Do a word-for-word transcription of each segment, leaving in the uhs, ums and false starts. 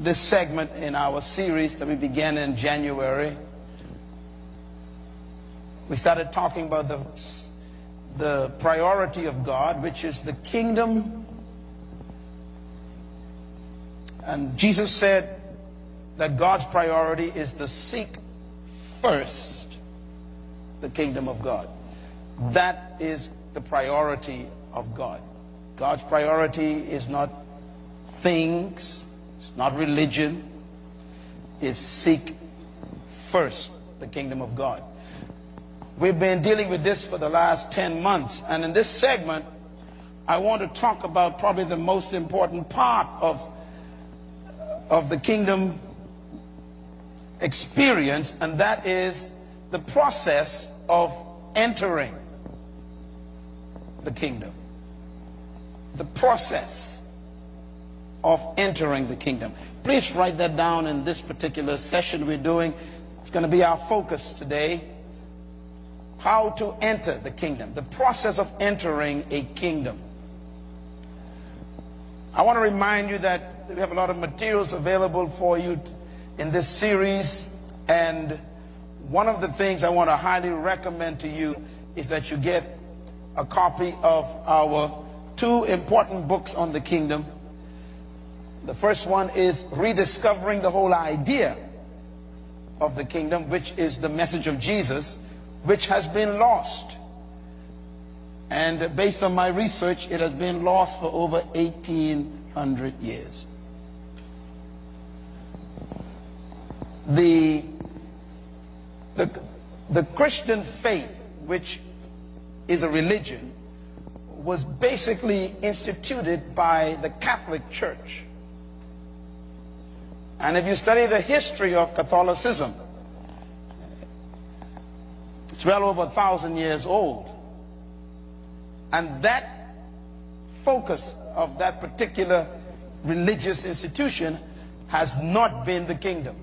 this segment in our series that we began in January. We started talking about the, the priority of God, which is the kingdom. And Jesus said that God's priority is to seek first the kingdom of God. That is the priority of God. God's priority is not things, it's not religion, it's seek first the kingdom of God. We've been dealing with this for the last ten months, and in this segment, I want to talk about probably the most important part of, of the kingdom experience, and that is the process of entering the kingdom. The process of entering the kingdom. Please write that down in this particular session we're doing. It's going to be our focus today. How to enter the kingdom. The process of entering a kingdom. I want to remind you that we have a lot of materials available for you in this series, and one of the things I want to highly recommend to you is that you get a copy of our two important books on the kingdom. The first one is Rediscovering the Whole Idea of the Kingdom, which is the message of Jesus, which has been lost. And based on my research, it has been lost for over eighteen hundred years. The, the, the Christian faith, which is a religion, was basically instituted by the Catholic Church. And if you study the history of Catholicism, it's well over a thousand years old. And that focus of that particular religious institution has not been the kingdom.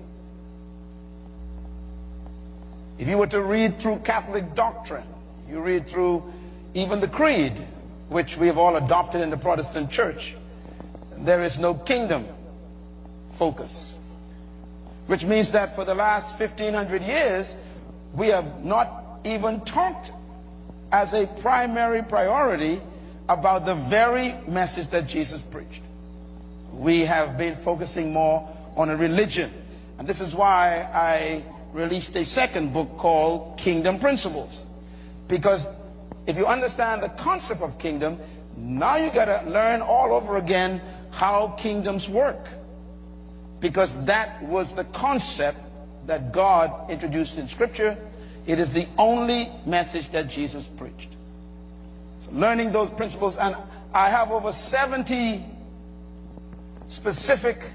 If you were to read through Catholic doctrine, you read through even the creed, which we have all adopted in the Protestant church, there is no kingdom focus. Which means that for the last fifteen hundred years, we have not even talked as a primary priority about the very message that Jesus preached. We have been focusing more on a religion. And this is why I released a second book called Kingdom Principles. Because if you understand the concept of kingdom, now you got to learn all over again how kingdoms work. Because that was the concept that God introduced in Scripture. It is the only message that Jesus preached. So learning those principles, and I have over seventy specific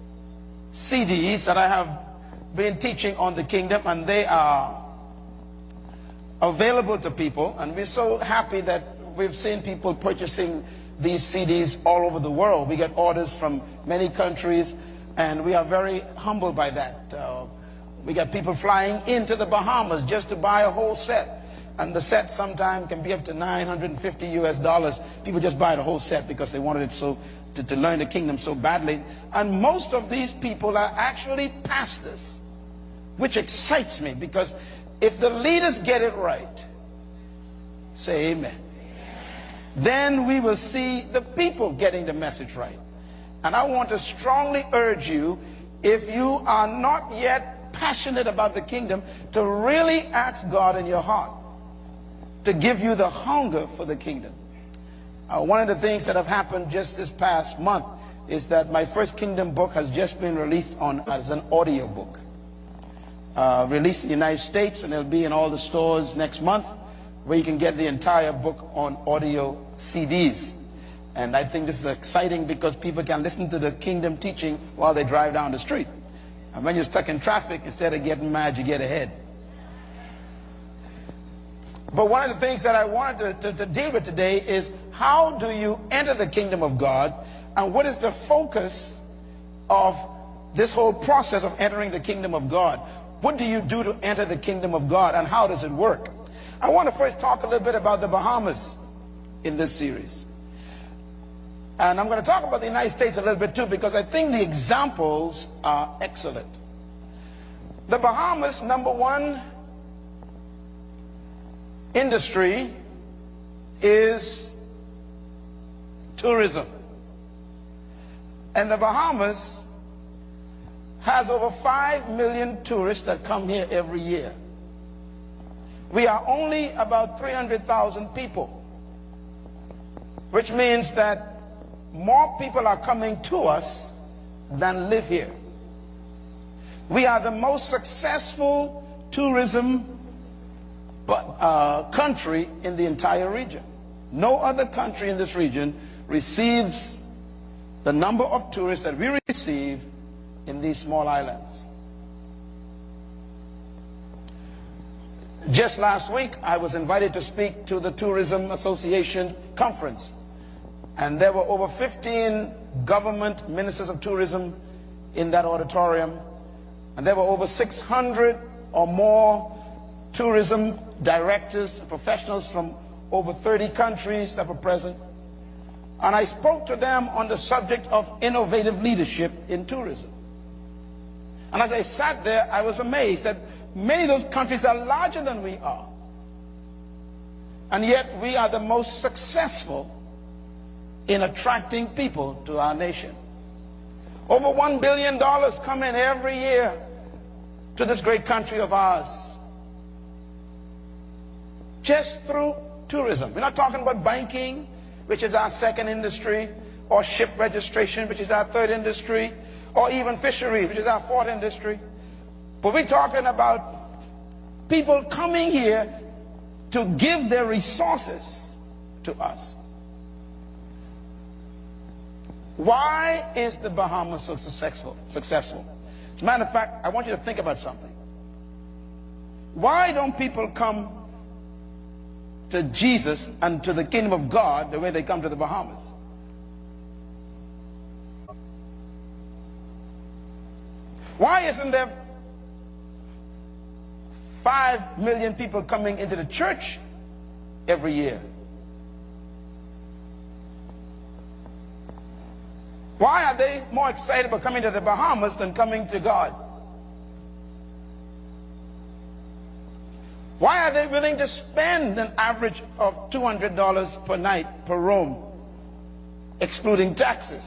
C Ds that I have been teaching on the kingdom, and they are available to people, and we're so happy that we've seen people purchasing these C Ds all over the world. We get orders from many countries, and we are very humbled by that. Uh, we got people flying into the Bahamas just to buy a whole set, and the set sometimes can be up to nine hundred fifty U S dollars. People just buy the whole set because they wanted it so to, to learn the kingdom so badly. And most of these people are actually pastors, which excites me, because if the leaders get it right, say amen, then we will see the people getting the message right. And I want to strongly urge you, if you are not yet passionate about the kingdom, to really ask God in your heart to give you the hunger for the kingdom. Uh, one of the things that have happened just this past month is that my first kingdom book has just been released on as an audio book. Uh, released in the United States, and it'll be in all the stores next month, where you can get the entire book on audio C Ds. And I think this is exciting because people can listen to the kingdom teaching while they drive down the street. And when you're stuck in traffic, instead of getting mad, you get ahead. But one of the things that I wanted to, to, to deal with today is, how do you enter the kingdom of God, and what is the focus of this whole process of entering the kingdom of God? What do you do to enter the kingdom of God, and how does it work? I want to first talk a little bit about the Bahamas in this series. And I'm going to talk about the United States a little bit too, because I think the examples are excellent. The Bahamas, number one industry is tourism. And the Bahamas has over five million tourists that come here every year. We are only about three hundred thousand people, which means that more people are coming to us than live here. We are the most successful tourism uh, country in the entire region. No other country in this region receives the number of tourists that we receive in these small islands. Just last week, I was invited to speak to the Tourism Association conference. And there were over fifteen government ministers of tourism in that auditorium. And there were over six hundred or more tourism directors, professionals from over thirty countries that were present. And I spoke to them on the subject of innovative leadership in tourism. And as I sat there, I was amazed that many of those countries are larger than we are. And yet we are the most successful in attracting people to our nation. Over one billion dollars come in every year to this great country of ours, just through tourism. We're not talking about banking, which is our second industry, or ship registration, which is our third industry, or even fisheries, which is our fourth industry. But we're talking about people coming here to give their resources to us. Why is the Bahamas so successful? Successful? As a matter of fact, I want you to think about something. Why don't people come to Jesus and to the kingdom of God the way they come to the Bahamas? Why isn't there five million people coming into the church every year? Why are they more excited about coming to the Bahamas than coming to God? Why are they willing to spend an average of two hundred dollars per night per room, excluding taxes?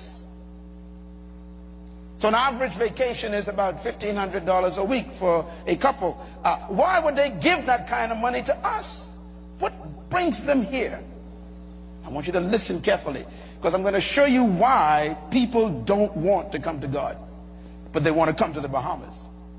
So an average vacation is about fifteen hundred dollars a week for a couple. Uh, why would they give that kind of money to us? What brings them here? I want you to listen carefully, because I'm going to show you why people don't want to come to God, but they want to come to the Bahamas.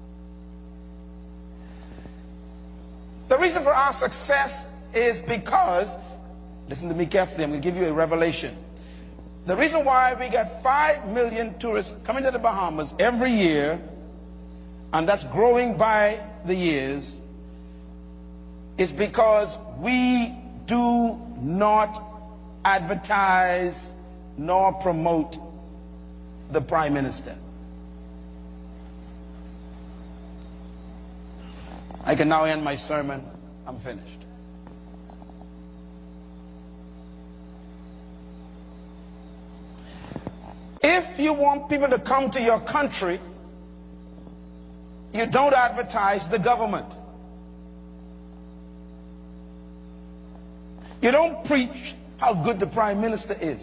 The reason for our success is because, listen to me carefully, I'm going to give you a revelation. The reason why we get five million tourists coming to the Bahamas every year, and that's growing by the years, is because we do not advertise nor promote the Prime Minister. I can now end my sermon. I'm finished. If you want people to come to your country, you don't advertise the government. You don't preach how good the Prime Minister is.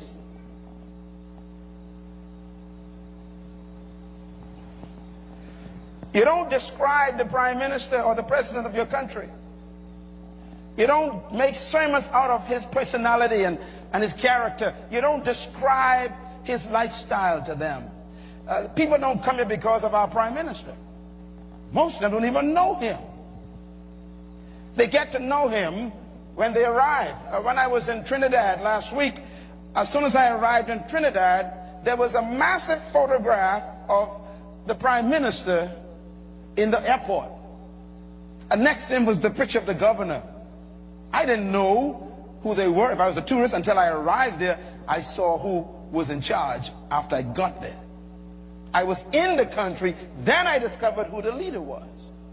You don't describe the Prime Minister or the President of your country. You don't make sermons out of his personality and, and his character. You don't describe his lifestyle to them. Uh, people don't come here because of our Prime Minister. Most of them don't even know him. They get to know him when they arrive. Uh, when I was in Trinidad last week, as soon as I arrived in Trinidad, there was a massive photograph of the Prime Minister in the airport. And next to him was the picture of the governor. I didn't know who they were if I was a tourist until I arrived there. I saw who was in charge after I got there. I was in the country, then I discovered who the leader was.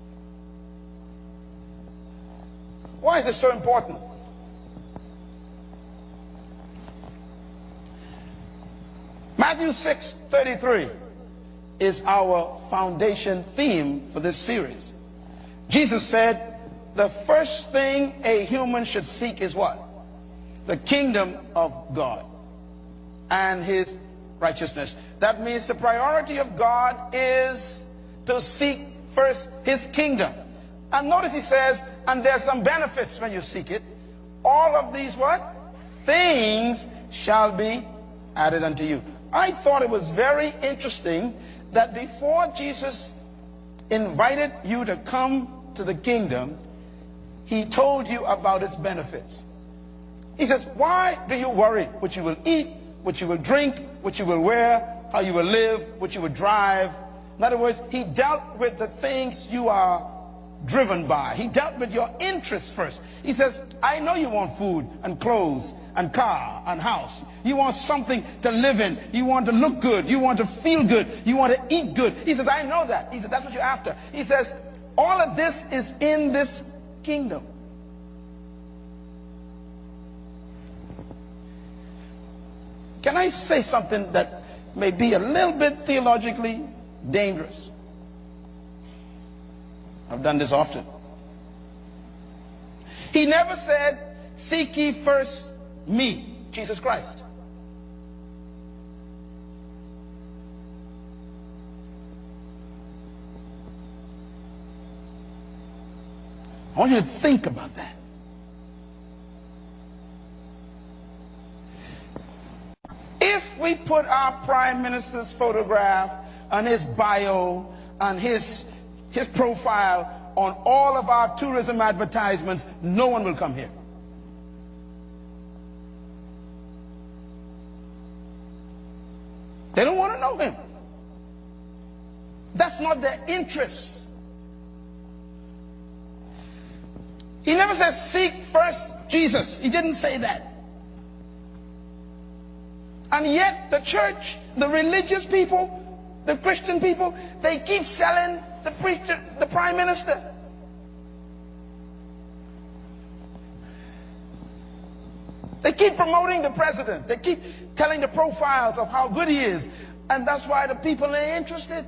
Why is this so important? Matthew six thirty-three is our foundation theme for this series. Jesus said, the first thing a human should seek is what? The kingdom of God and his righteousness. That means the priority of God is to seek first his kingdom. And notice he says, and there's some benefits when you seek it. All of these what? Things shall be added unto you. I thought it was very interesting that before Jesus invited you to come to the kingdom, he told you about its benefits. He says, why do you worry what you will eat, what you will drink, what you will wear, how you will live, what you will drive? In other words, he dealt with the things you are driven by. He dealt with your interests first. He says, I know you want food and clothes and car and house. You want something to live in. You want to look good. You want to feel good. You want to eat good. He says, I know that. He says, that's what you're after. He says, all of this is in this kingdom. Can I say something that may be a little bit theologically dangerous? I've done this often. He never said, seek ye first me, Jesus Christ. I want you to think about that. If we put our Prime Minister's photograph and his bio and his, his profile on all of our tourism advertisements, no one will come here. They don't want to know him. That's not their interest. He never says, seek first Jesus. He didn't say that. And yet the church, the religious people, the Christian people, they keep selling the preacher, the prime minister. They keep promoting the president. They keep telling the profiles of how good he is. And that's why the people are interested.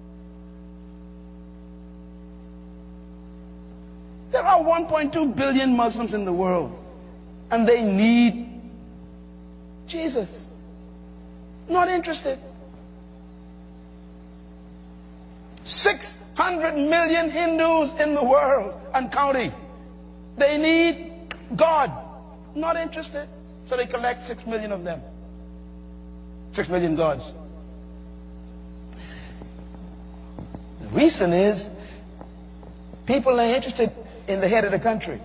There are one point two billion Muslims in the world. And they need Jesus. Not interested. six hundred million Hindus in the world and counting. They need God. Not interested. So they collect six million of them. Six million gods. The reason is people are interested in the head of the country.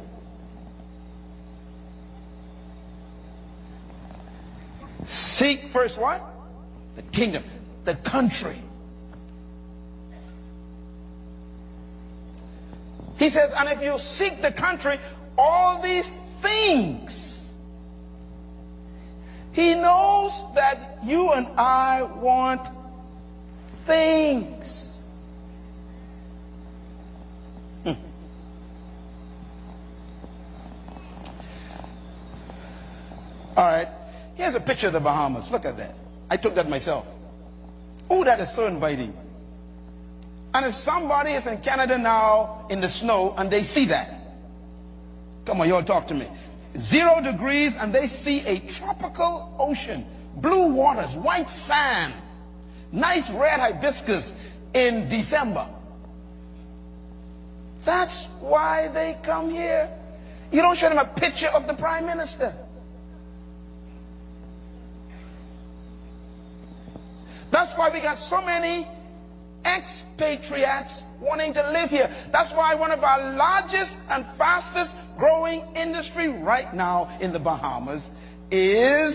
Seek first what? The kingdom. The country. He says, and if you seek the country, all these things. He knows that you and I want things. Hmm. All right. Here's a picture of the Bahamas. Look at that. I took that myself. Oh, that is so inviting. And if somebody is in Canada now in the snow and they see that, come on, y'all talk to me. Zero degrees and they see a tropical ocean, blue waters, white sand, nice red hibiscus in December. That's why they come here. You don't show them a picture of the Prime Minister. That's why we got so many expatriates wanting to live here. That's why one of our largest and fastest growing industry right now in the Bahamas is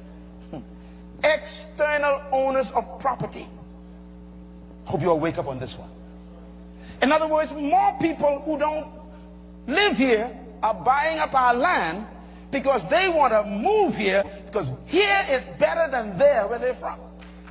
external owners of property. Hope you all wake up on this one. In other words, more people who don't live here are buying up our land because they want to move here because here is better than there where they're from.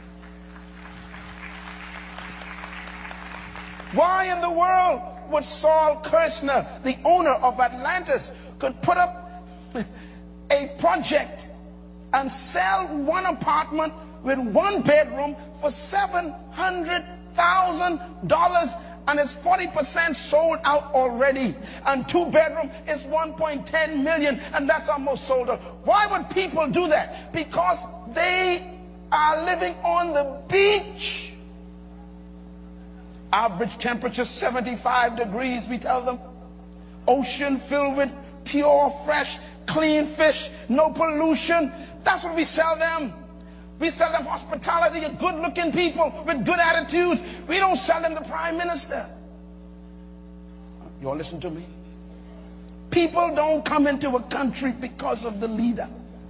Why in the world would Saul Kirshner, the owner of Atlantis, could put up a project and sell one apartment with one bedroom for seven hundred thousand dollars, and it's forty percent sold out already. And two bedroom is one point one zero million, and that's almost sold out. Why would people do that? Because they are living on the beach. Average temperature seventy-five degrees, we tell them. Ocean filled with pure, fresh, clean fish, no pollution. That's what we sell them. We sell them hospitality, good looking people with good attitudes. We don't sell them the prime minister. You all listen to me? People don't come into a country because of the leader.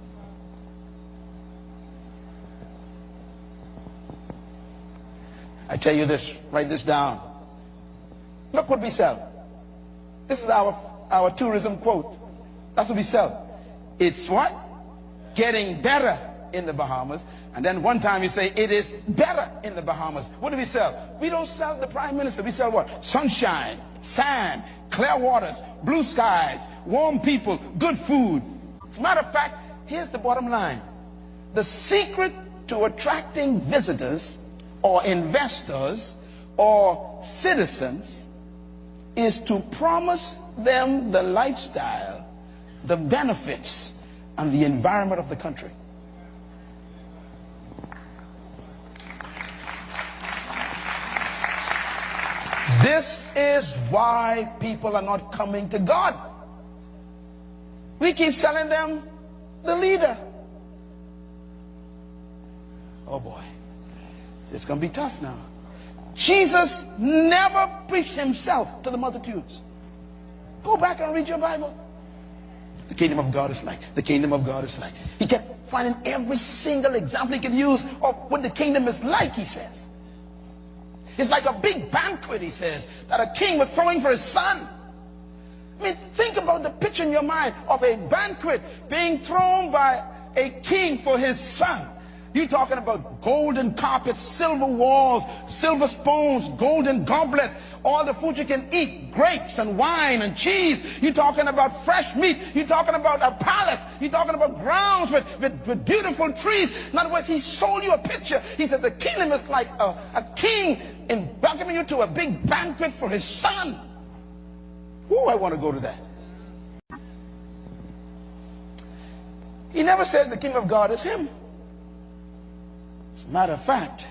I tell you this, write this down. Look what we sell. This is our, our tourism quote. That's what we sell. It's what? Getting better in the Bahamas. And then one time you say, it is better in the Bahamas. What do we sell? We don't sell the prime minister. We sell what? Sunshine, sand, clear waters, blue skies, warm people, good food. As a matter of fact, here's the bottom line. The secret to attracting visitors or investors or citizens is to promise them the lifestyle, the benefits, and the environment of the country. This is why people are not coming to God. We keep selling them the leader. Oh boy, it's going to be tough now. Jesus never preached himself to the multitudes. Go back and read your Bible. The kingdom of God is like, the kingdom of God is like. He kept finding every single example he could use of what the kingdom is like, he says. It's like a big banquet, he says, that a king was throwing for his son. I mean, think about the picture in your mind of a banquet being thrown by a king for his son. You're talking about golden carpets, silver walls, silver spoons, golden goblets, all the food you can eat, grapes and wine and cheese. You're talking about fresh meat. You're talking about a palace. You're talking about grounds with, with, with beautiful trees. In other words, he sold you a picture. He said the kingdom is like a, a king in welcoming you to a big banquet for his son. Ooh, I want to go to that. He never said the kingdom of God is him. As a matter of fact,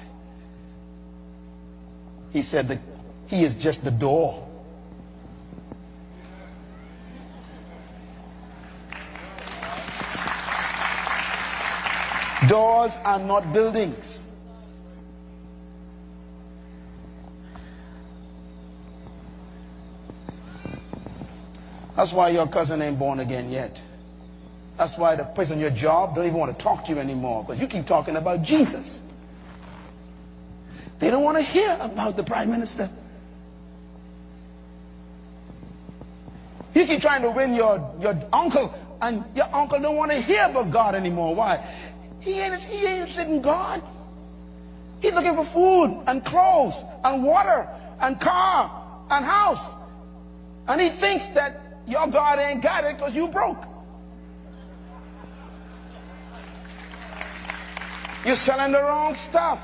he said that he is just the door. Doors are not buildings. That's why your cousin ain't born again yet. That's why the person on your job don't even want to talk to you anymore, because you keep talking about Jesus. They don't want to hear about the prime minister. You keep trying to win your, your uncle, and your uncle don't want to hear about God anymore. Why? He ain't, he ain't interested in God. He's looking for food and clothes and water and car and house. And he thinks that your God ain't got it because you broke. You're selling the wrong stuff.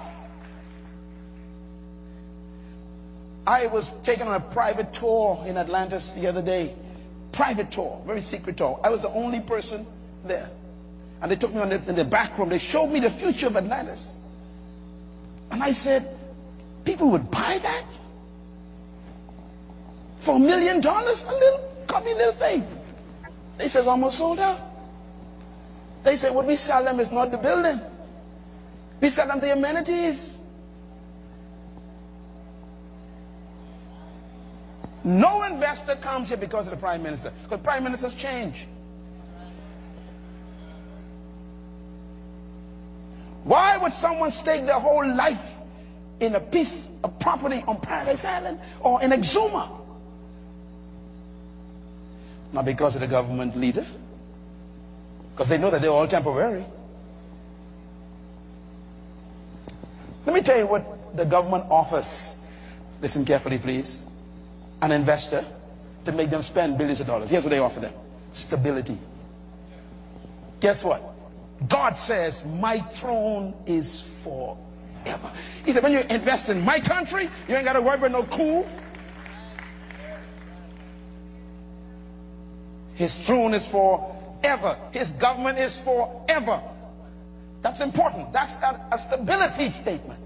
I was taken on a private tour in Atlantis the other day. Private tour, very secret tour. I was the only person there. And they took me on the, in the back room. They showed me the future of Atlantis. And I said, people would buy that? For a million dollars? A little, copy little thing. They said, almost sold out. They said, what we sell them is not the building. We sell them the amenities. No investor comes here because of the prime minister. Because prime ministers change. Why would someone stake their whole life in a piece of property on Paradise Island or in Exuma? Not because of the government leader. Because they know that they're all temporary. Let me tell you what the government offers. Listen carefully, please. An investor to make them spend billions of dollars. Here's what they offer them. Stability. Guess what? God says, my throne is forever. He said, when you invest in my country, you ain't got to worry about no coup. His throne is forever. His government is forever. That's important. That's a, a stability statement.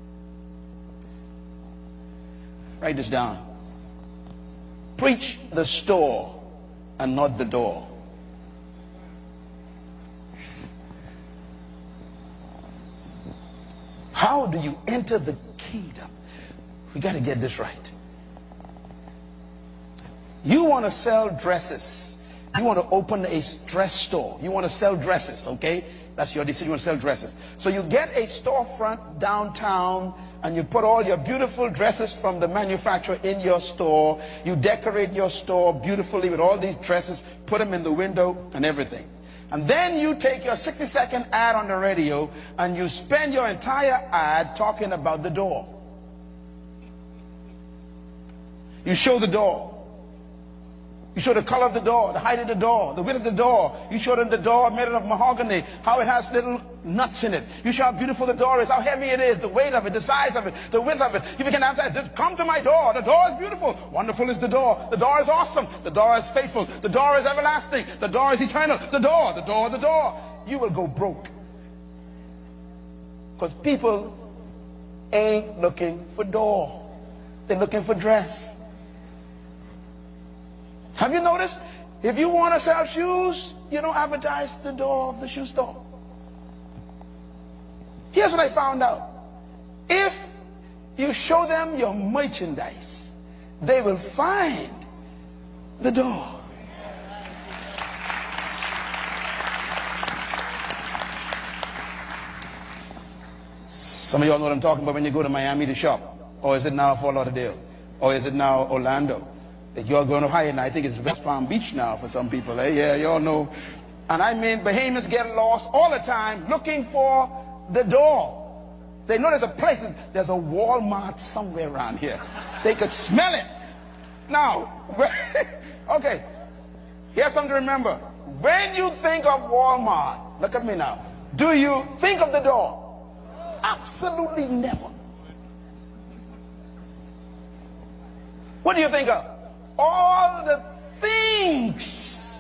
Write this down. Preach the store and not the door. How do you enter the kingdom? We got to get this right. You want to sell dresses. You want to open a dress store. You want to sell dresses, okay? That's your decision. You want to sell dresses. So you get a storefront downtown and you put all your beautiful dresses from the manufacturer in your store. You decorate your store beautifully with all these dresses, put them in the window and everything. And then you take your sixty second ad on the radio and you spend your entire ad talking about the door. You show the door. You show the color of the door, the height of the door, the width of the door. You show them the door made of mahogany, how it has little nuts in it. You show how beautiful the door is, how heavy it is, the weight of it, the size of it, the width of it. If you can answer, just come to my door. The door is beautiful. Wonderful is the door. The door is awesome. The door is faithful. The door is everlasting. The door is eternal. The door, the door, the door. You will go broke. Because people ain't looking for door. They're looking for dress. Have you noticed? If you want to sell shoes, you don't advertise the door of the shoe store. Here's what I found out. If you show them your merchandise, they will find the door. Some of y'all know what I'm talking about when you go to Miami to shop. Or is it now Fort Lauderdale? Or is it now Orlando? That you're going to hire, and I think it's West Palm Beach now for some people. Eh? Yeah, you all know. And I mean, Bahamians get lost all the time looking for the door. They know there's a place, there's a Walmart somewhere around here. They could smell it. Now, okay, here's something to remember. When you think of Walmart, look at me now. Do you think of the door? Absolutely never. What do you think of? All the things.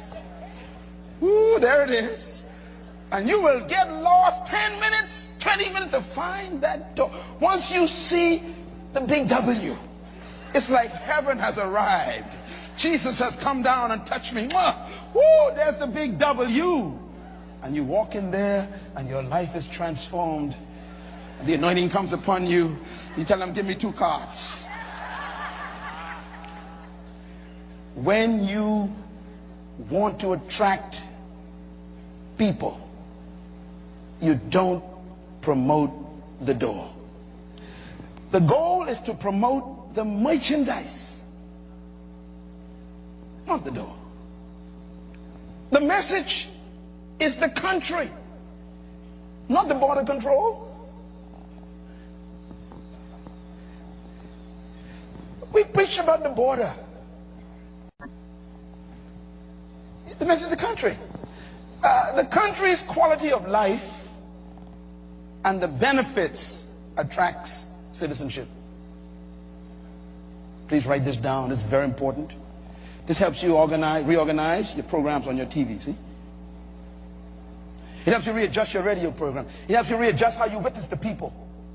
Ooh, there it is. And you will get lost ten minutes, twenty minutes to find that door. Once you see the big W, it's like heaven has arrived. Jesus has come down and touched me. Woo, there's the big W. And you walk in there and your life is transformed. And the anointing comes upon you. You tell them, give me two cards. When you want to attract people, you don't promote the door. The goal is to promote the merchandise, not the door. The message is the country, not the border control. We preach about the border. The message of the country. Uh, the country's quality of life and the benefits attracts citizenship. Please write this down. This is very important. This helps you organize, reorganize your programs on your T V, see? It helps you readjust your radio program. It helps you readjust how you witness to people.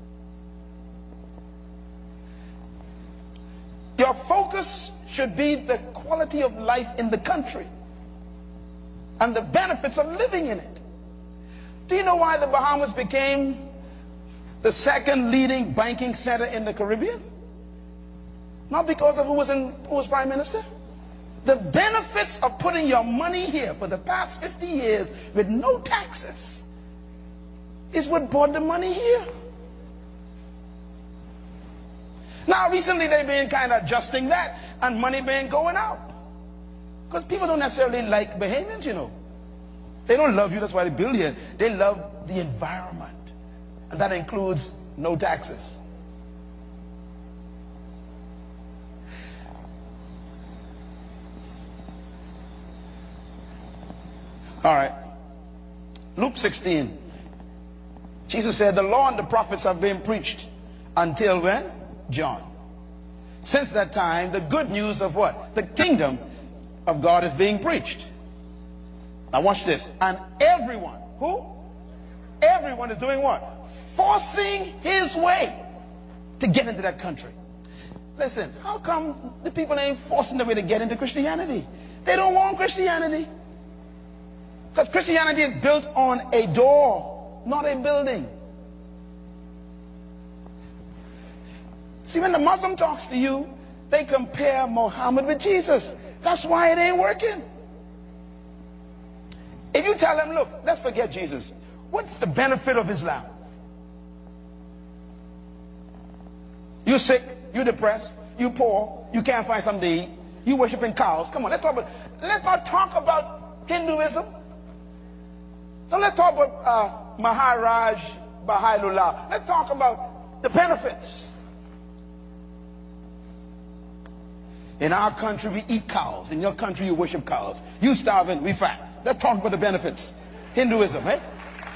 Your focus should be the quality of life in the country and the benefits of living in it. Do you know why the Bahamas became the second leading banking center in the Caribbean? Not because of who was in, who was prime minister. The benefits of putting your money here for the past fifty years with no taxes is what brought the money here. Now recently they've been kind of adjusting that and money been going out. Because people don't necessarily like Bahamians, you know. They don't love you, that's why they build here. They love the environment. And that includes no taxes. All right. Luke sixteen. Jesus said, the law and the prophets have been preached until when? John. Since that time, the good news of what? The kingdom of God is being preached. Now watch this. And everyone, who? Everyone is doing what? Forcing his way to get into that country. Listen, how come the people ain't forcing their way to get into Christianity? They don't want Christianity. Because Christianity is built on a door, not a building. See, when the Muslim talks to you, they compare Muhammad with Jesus. That's why it ain't working. If you tell them, look, let's forget Jesus. What's the benefit of Islam? You're sick, you're depressed, you're poor, you can't find something to eat, you worshiping cows. Come on, let's talk about, let's not talk about Hinduism. So let's talk about uh, Maharaj Baha'u'llah. Let's talk about the benefits. In our country, we eat cows. In your country, you worship cows. You starving, we fat. Let's talk about the benefits. Hinduism, eh?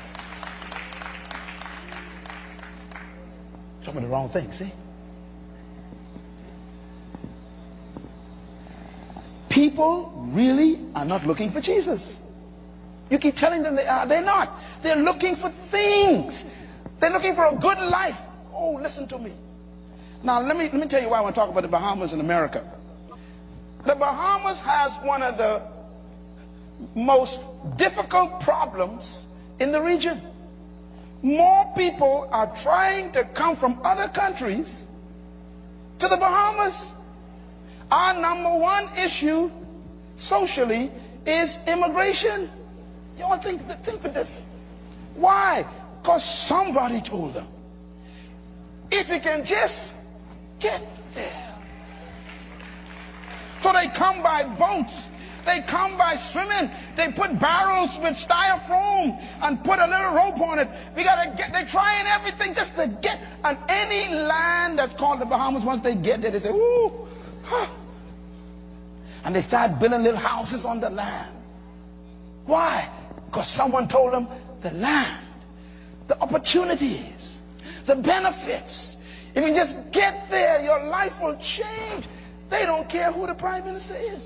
Talking about the wrong thing, see? People really are not looking for Jesus. You keep telling them they are. They're not. They're looking for things. They're looking for a good life. Oh, listen to me. Now, let me, let me tell you why I want to talk about the Bahamas in America. The Bahamas has one of the most difficult problems in the region. More people are trying to come from other countries to the Bahamas. Our number one issue socially is immigration. You all think, think of this. Why? Because somebody told them, if you can just get there. So they come by boats. They come by swimming. They put barrels with styrofoam and put a little rope on it. We gotta get. They're trying everything just to get on any land that's called the Bahamas. Once they get there, they say, "Ooh," huh. And they start building little houses on the land. Why? Because someone told them the land, the opportunities, the benefits. If you just get there, your life will change. They don't care who the prime minister is.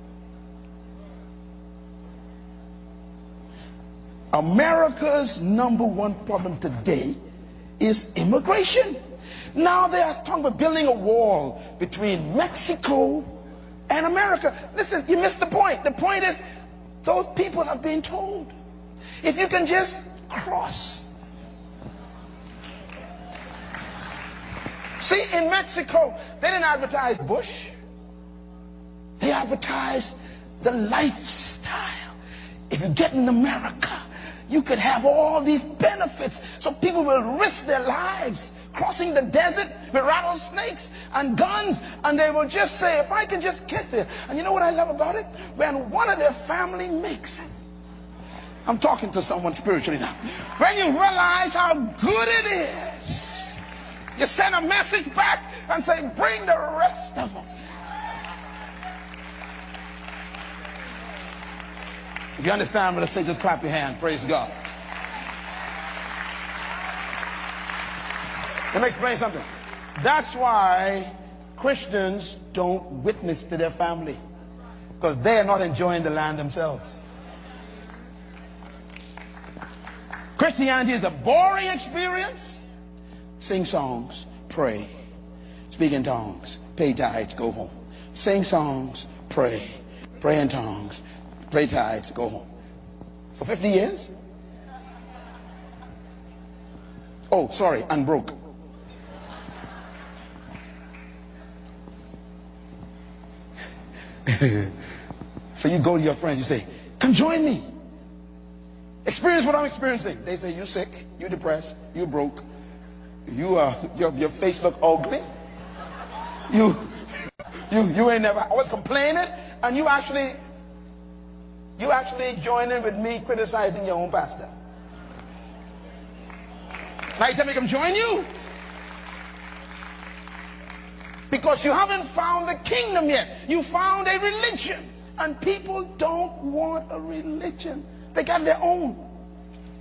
America's number one problem today is immigration. Now they are talking about building a wall between Mexico and America. Listen, you missed the point. The point is, those people are being told, if you can just cross. See, in Mexico, they didn't advertise Bush. They advertised the lifestyle. If you get in America, you could have all these benefits. So people will risk their lives crossing the desert with rattlesnakes and guns, and they will just say, if I can just get there. And you know what I love about it? When one of their family makes it. I'm talking to someone spiritually now. When you realize how good it is, you send a message back and say, bring the rest of them. If you understand what I say, just clap your hand. Praise God. Let me explain something. That's why Christians don't witness to their family, because they are not enjoying the land themselves. Christianity is a boring experience. Sing songs, pray, speak in tongues, pay tithes, go home. Sing songs, pray, pray in tongues, pay tithes, go home. For fifty years? Oh, sorry, and broke. So you go to your friends, you say, come join me. Experience what I'm experiencing. They say, you're sick, you're depressed, you're broke. You uh, your your face look ugly. You you you ain't never always complaining, and you actually you actually joining with me criticizing your own pastor. Now you tell me come join you because you haven't found the kingdom yet. You found a religion, and people don't want a religion. They got their own.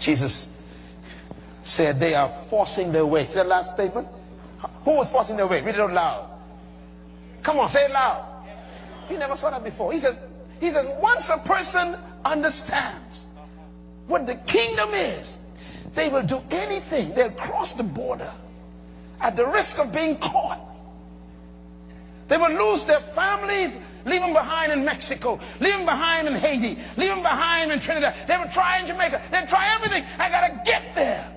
Jesus said they are forcing their way. Is that last statement? Who was forcing their way? Read it out loud. Come on, say it loud. You never saw that before. He says, he says, once a person understands what the kingdom is, they will do anything. They'll cross the border at the risk of being caught. They will lose their families, leave them behind in Mexico, leave them behind in Haiti, leave them behind in Trinidad. They will try in Jamaica. They'll try everything. I got to get there.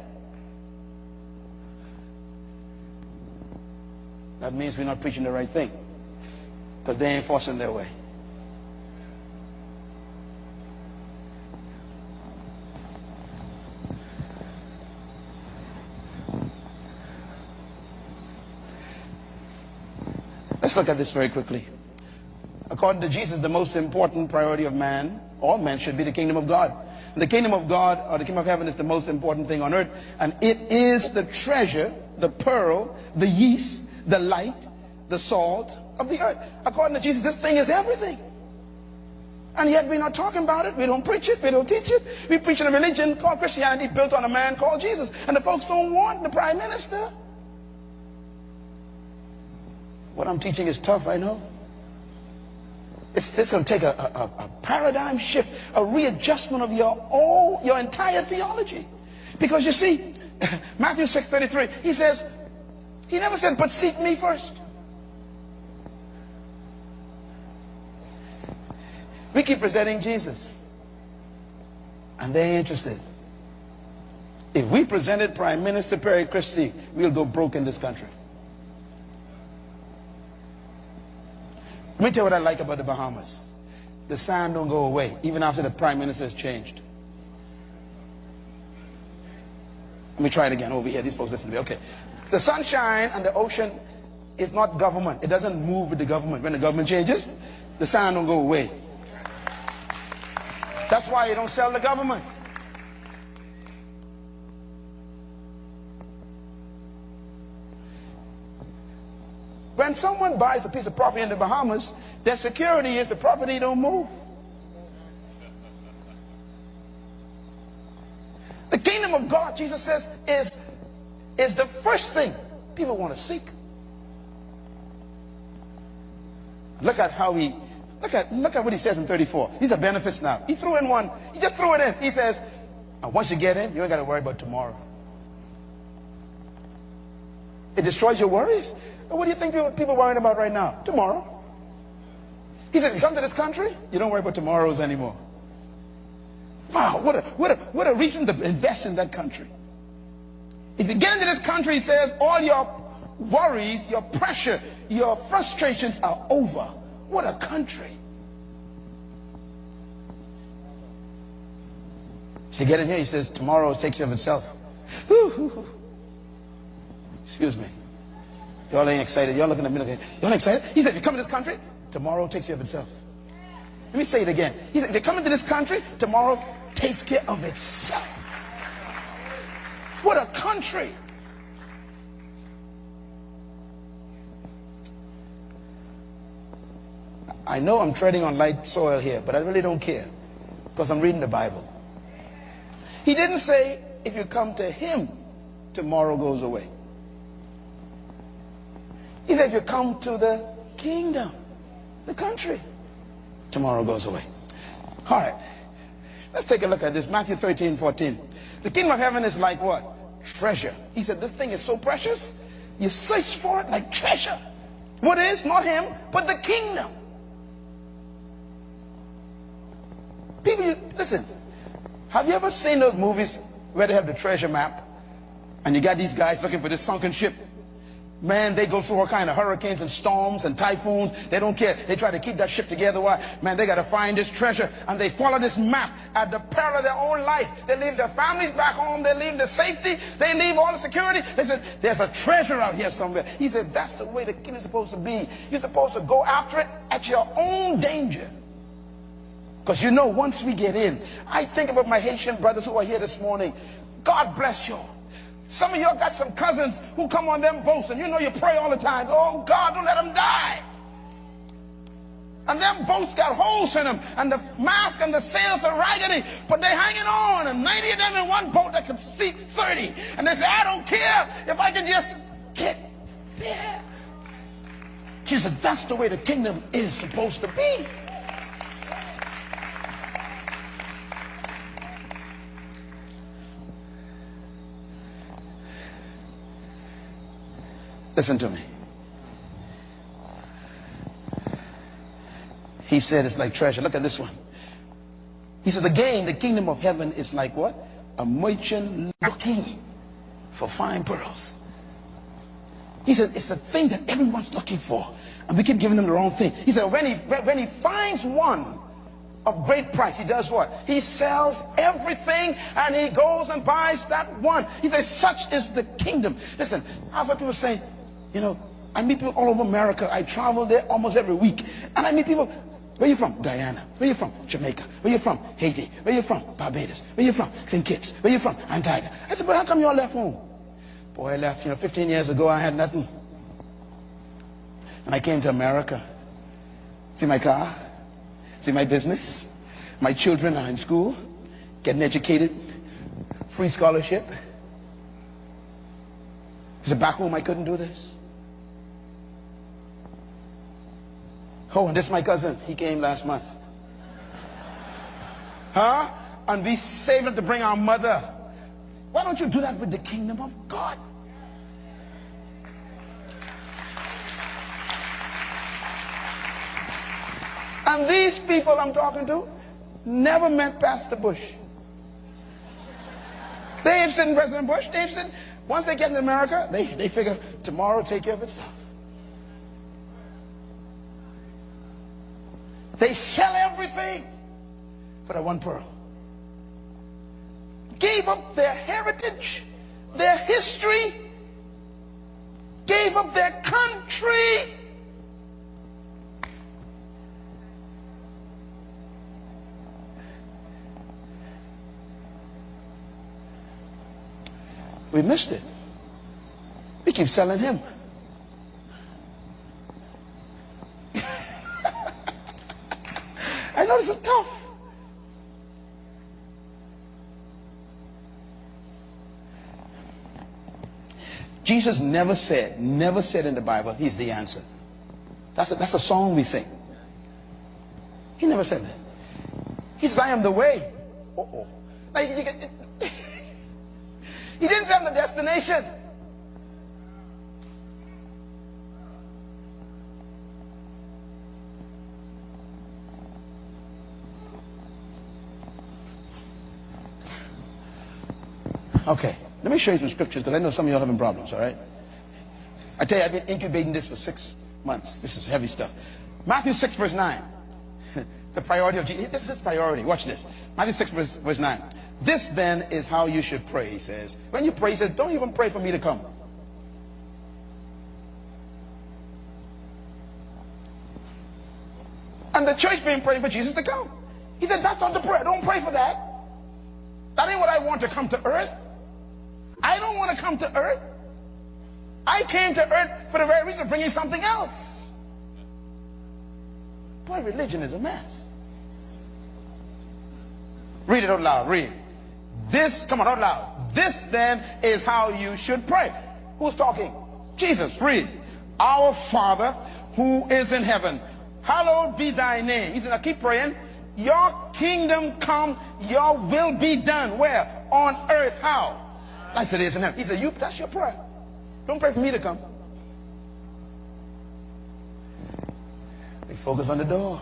That means we're not preaching the right thing, because they ain't forcing their way. Let's look at this very quickly. According to Jesus, the most important priority of man, all men, should be the kingdom of God. And the kingdom of God, or the kingdom of heaven, is the most important thing on earth. And it is the treasure, the pearl, the yeast, the light, the salt of the earth. According to Jesus, this thing is everything. And yet we're not talking about it. We don't preach it. We don't teach it. We preach in a religion called Christianity, built on a man called Jesus. And the folks don't want the prime minister. What I'm teaching is tough, I know. It's, it's going to take a, a, a paradigm shift, a readjustment of your all, your entire theology. Because you see, Matthew six thirty-three, he says, he never said, but seek me first. We keep presenting Jesus, and they ain't interested. If we presented Prime Minister Perry Christie, we'll go broke in this country. Let me tell you what I like about the Bahamas. The sun don't go away, even after the Prime Minister has changed. Let me try it again over here. These folks listen to me. Okay. The sunshine and the ocean is not government. It doesn't move with the government. When the government changes, the sun don't go away. That's why you don't sell the government. When someone buys a piece of property in the Bahamas, their security is the property don't move. The kingdom of God, Jesus says, is, is the first thing people want to seek. Look at how he, look at, look at what he says in thirty-four. These are benefits now. He threw in one. He just threw it in. He says, and once you get in, you ain't got to worry about tomorrow. It destroys your worries. What do you think people, people are worrying about right now? Tomorrow. He said, if you come to this country, you don't worry about tomorrows anymore. Wow, what a, what a, what a reason to invest in that country. If you get into this country, he says, all your worries, your pressure, your frustrations are over. What a country. So you get in here, he says, tomorrow takes care of itself. Excuse me. Y'all ain't excited. Y'all looking at me like, y'all ain't excited? He said, if you come to this country, tomorrow takes care of itself. Let me say it again. He said, if you come into this country, tomorrow takes care of itself. What a country. I know I'm treading on light soil here, but I really don't care, because I'm reading the Bible. He didn't say, if you come to him, tomorrow goes away. He said, if you come to the kingdom, the country, tomorrow goes away. All right. Let's take a look at this. Matthew thirteen, fourteen. The kingdom of heaven is like what? Treasure. He said, this thing is so precious, you search for it like treasure. What is? Not him, but the kingdom. People, you, listen, have you ever seen those movies where they have the treasure map? And you got these guys looking for this sunken ship? Man, they go through all kind of hurricanes and storms and typhoons. They don't care. They try to keep that ship together. Why? Man, they got to find this treasure. And they follow this map at the peril of their own life. They leave their families back home. They leave the safety. They leave all the security. They said, there's a treasure out here somewhere. He said, that's the way the kingdom is supposed to be. You're supposed to go after it at your own danger. Because you know, once we get in, I think about my Haitian brothers who are here this morning. God bless you. Some of y'all got some cousins who come on them boats, and you know you pray all the time. Oh, God, don't let them die. And them boats got holes in them, and the mast and the sails are raggedy, but they're hanging on, and ninety of them in one boat that can seat thirty. And they say, I don't care if I can just get there. She said, that's the way the kingdom is supposed to be. Listen to me. He said it's like treasure. Look at this one. He said, again, the kingdom of heaven is like what? A merchant looking for fine pearls. He said, it's a thing that everyone's looking for. And we keep giving them the wrong thing. He said, when he, when he finds one of great price, he does what? He sells everything and he goes and buys that one. He says, such is the kingdom. Listen, I've heard people say, you know, I meet people all over America. I travel there almost every week. And I meet people, where you from? Guyana. Where you from? Jamaica. Where you from? Haiti. Where you from? Barbados. Where you from? Saint Kitts. Where you from? Antigua. I said, but how come you all left home? Boy, I left, you know, fifteen years ago, I had nothing. And I came to America. See my car? See my business? My children are in school, getting educated, free scholarship. He said, back home I couldn't do this. Oh, and this is my cousin. He came last month. Huh? And we saved it to bring our mother. Why don't you do that with the kingdom of God? And these people I'm talking to never met Pastor Bush. They interested in President Bush. They interested. Once they get in America, they, they figure tomorrow will take care of itself. They sell everything for that one pearl. Gave up their heritage, their history, gave up their country. We missed it. We keep selling him. I know this is tough. Jesus never said, never said in the Bible, he's the answer. That's a, that's a song we sing. He never said that. He says, I am the way. Uh-oh. Like, you get, he didn't say I'm the destination. Okay, let me show you some scriptures because I know some of you are having problems, all right? I tell you, I've been incubating this for six months. This is heavy stuff. Matthew six, verse nine. The priority of Jesus. This is his priority. Watch this. Matthew six, verse, verse nine. This then is how you should pray, he says. When you pray, he says, don't even pray for me to come. And the church been praying for Jesus to come. He said, that's not the prayer. Don't pray for that. That ain't what I want to come to earth. I don't want to come to earth. I came to earth for the very reason of bringing something else. Boy, religion is a mess. Read it out loud. Read. This, come on, out loud. This then is how you should pray. Who's talking? Jesus. Read. Our Father who is in heaven, hallowed be thy name. He said, now keep praying. Your kingdom come, your will be done. Where? On earth. How? Like it is in heaven. He said, you, that's your prayer. Don't pray for me to come. We focus on the door.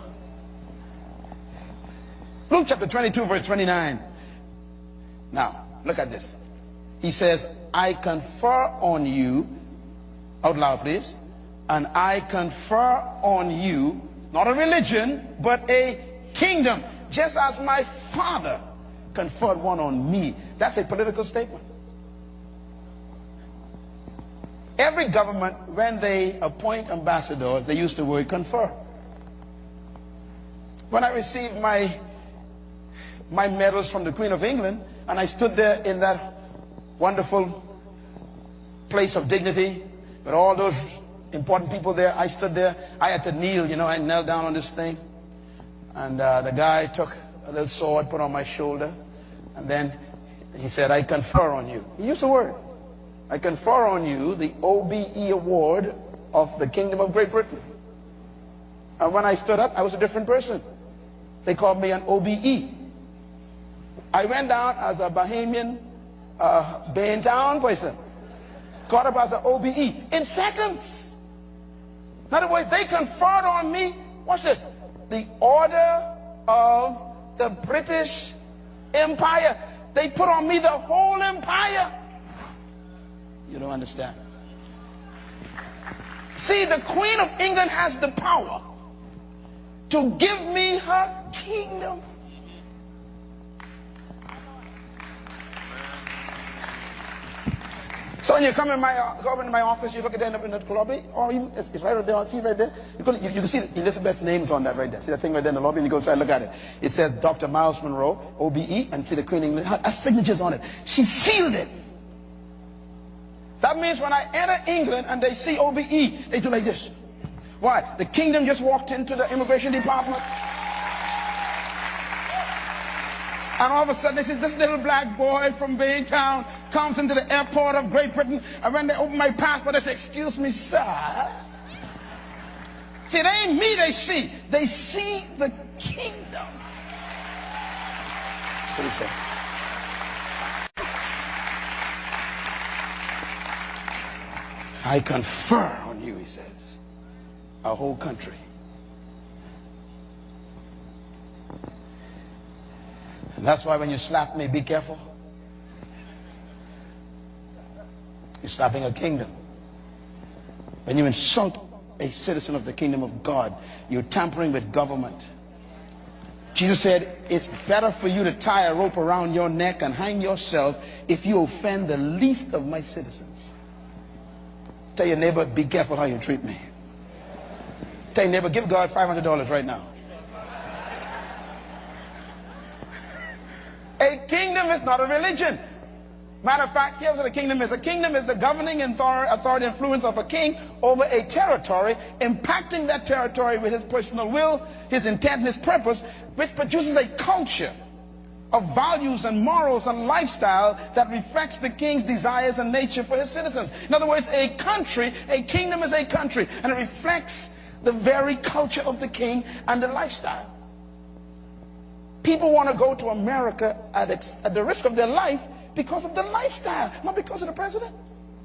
Luke chapter twenty-two, verse twenty-nine. Now, look at this. He says, I confer on you, out loud please, and I confer on you, not a religion, but a kingdom, just as my Father conferred one on me. That's a political statement. Every government, when they appoint ambassadors, they use the word confer. When I received my my medals from the Queen of England, and I stood there in that wonderful place of dignity with all those important people there. I stood there. I had to kneel, you know, I knelt down on this thing. And uh, the guy took a little sword, put on my shoulder. And then he said, I confer on you. He used the word. I confer on you the O B E award of the Kingdom of Great Britain. And when I stood up, I was a different person. They called me an O B E. I went down as a Bahamian, uh, Baintown person. Got up as an O B E in seconds. In other words, they conferred on me, watch this, the Order of the British Empire. They put on me the whole empire. You don't understand. See, the Queen of England has the power to give me her kingdom. So when you come in my uh, come into my office, you look at that in the lobby, or even, it's, it's right there. See right there. You can, you, you can see Elizabeth's name's on that right there. See that thing right there in the lobby, and you go inside, look at it. It says Doctor Miles Monroe, O B E, and see the Queen of England. Her, her signature's on it. She sealed it. That means when I enter England and they see O B E, they do like this. Why? The kingdom just walked into the immigration department. And all of a sudden, they say, this little black boy from Baytown comes into the airport of Great Britain. And when they open my passport, they say, excuse me, sir. See, they ain't me they see. They see the kingdom. That's what he said. I confer on you, he says, a whole country. And that's why when you slap me, be careful. You're slapping a kingdom. When you insult a citizen of the kingdom of God, you're tampering with government. Jesus said, it's better for you to tie a rope around your neck and hang yourself if you offend the least of my citizens. Tell your neighbor, be careful how you treat me. Tell your neighbor, give God five hundred dollars right now. A kingdom is not a religion. Matter of fact, here's what a kingdom is. A kingdom is the governing authority influence of a king over a territory, impacting that territory with his personal will, his intent, and his purpose, which produces a culture of values and morals and lifestyle that reflects the king's desires and nature for his citizens. In other words, a country, a kingdom is a country, and it reflects the very culture of the king and the lifestyle. People want to go to America at, ex- at the risk of their life because of the lifestyle, not because of the president.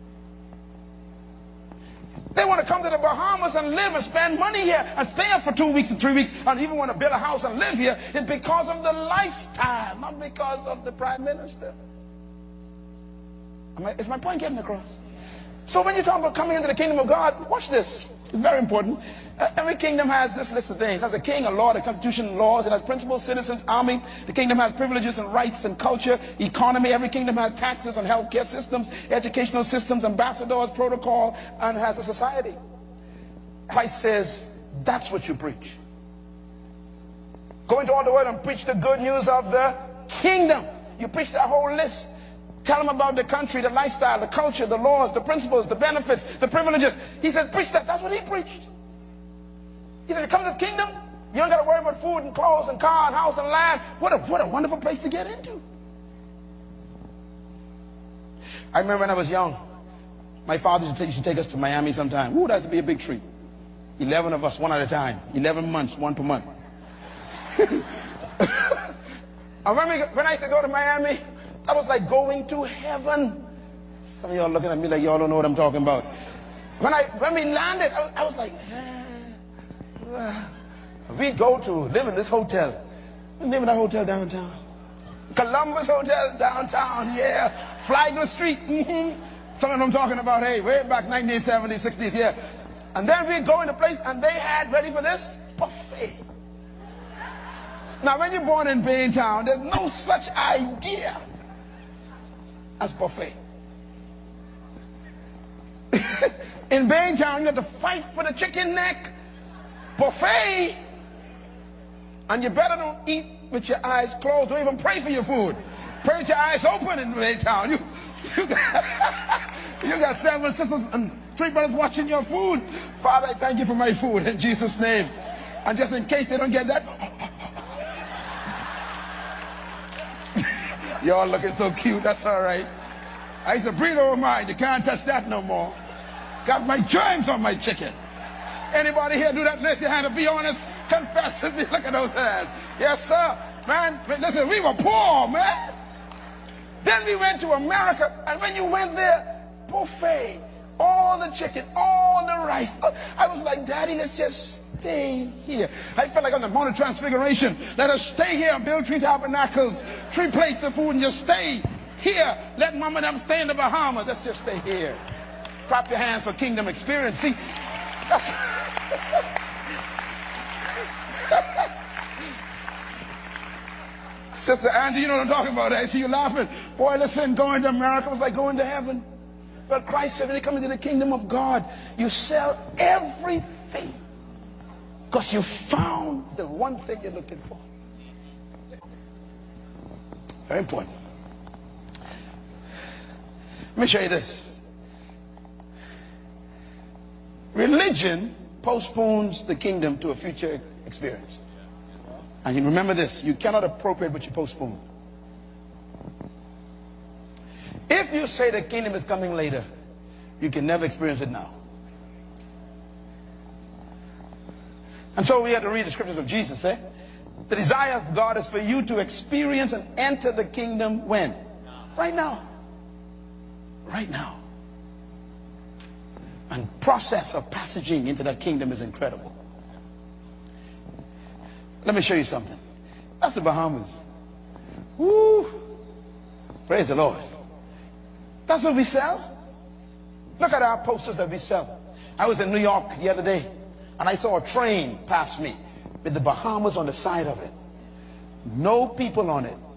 They want to come to the Bahamas and live and spend money here and stay up for two weeks and three weeks and even want to build a house and live here. It's because of the lifestyle, not because of the prime minister. Am I, is my point getting across? So when you talk about coming into the kingdom of God, watch this. It's very important. Uh, every kingdom has this list of things. It has a king, a law, the constitution, laws. It has principles, citizens, army. The kingdom has privileges and rights and culture, economy. Every kingdom has taxes and healthcare systems, educational systems, ambassadors, protocol, and has a society. Christ says, that's what you preach. Go into all the world and preach the good news of the kingdom. You preach that whole list. Tell them about the country, the lifestyle, the culture, the laws, the principles, the benefits, the privileges. He said, preach that. That's what he preached. He said, you come to the kingdom, you don't got to worry about food and clothes and car and house and land. What a, what a wonderful place to get into. I remember when I was young, my father used to take, take us to Miami sometime. Ooh, that would be a big treat. Eleven of us, one at a time. Eleven months, one per month. And when, we, when I used to go to Miami, that was like going to heaven. Some of y'all looking at me like y'all don't know what I'm talking about. When I when we landed, I was, I was like, ah, we go to live in this hotel. We live in that hotel downtown. Columbus Hotel downtown, yeah. Flagler Street, mm-hmm. Some of them talking about, hey, way back nineteen seventies, sixties, yeah. And then we go in a place and they had, ready for this, buffet. Now, when you're born in Baytown, there's no such idea as buffet. In Baytown, you have to fight for the chicken neck. Buffet. And you better don't eat with your eyes closed. Don't even pray for your food. Pray with your eyes open in Maytown. You, you, got, you got seven sisters and three brothers watching your food. Father, I thank you for my food in Jesus' name. And just in case they don't get that, y'all looking so cute. That's all right. I used to breathe over mine. You can't touch that no more. Got my germs on my chicken. Anybody here do that? Raise your hand and be honest. Confess with me. Look at those hands. Yes, sir. Man, listen, we were poor, man. Then we went to America, and when you went there, buffet, all the chicken, all the rice. I was like, Daddy, let's just stay here. I felt like on the Mount of Transfiguration. Let us stay here and build three tabernacles, three plates of food, and just stay here. Let Mama and them stay in the Bahamas. Let's just stay here. Clap your hands for kingdom experience. See, that's... Sister Angie, you know what I'm talking about. I see you laughing. Boy, listen, going to America was like going to heaven. But Christ said when you come into the kingdom of God, you sell everything. Because you found the one thing you're looking for. Very important. Let me show you this. Religion postpones the kingdom to a future experience. And you remember this, you cannot appropriate what you postpone. If you say the kingdom is coming later, you can never experience it now. And so we have to read the scriptures of Jesus, eh? The desire of God is for you to experience and enter the kingdom when? Right now. Right now. And process of passaging into that kingdom is incredible. Let me show you something. That's the Bahamas. Woo! Praise the Lord. That's what we sell. Look at our posters that we sell. I was in New York the other day, and I saw a train pass me with the Bahamas on the side of it. No people on it.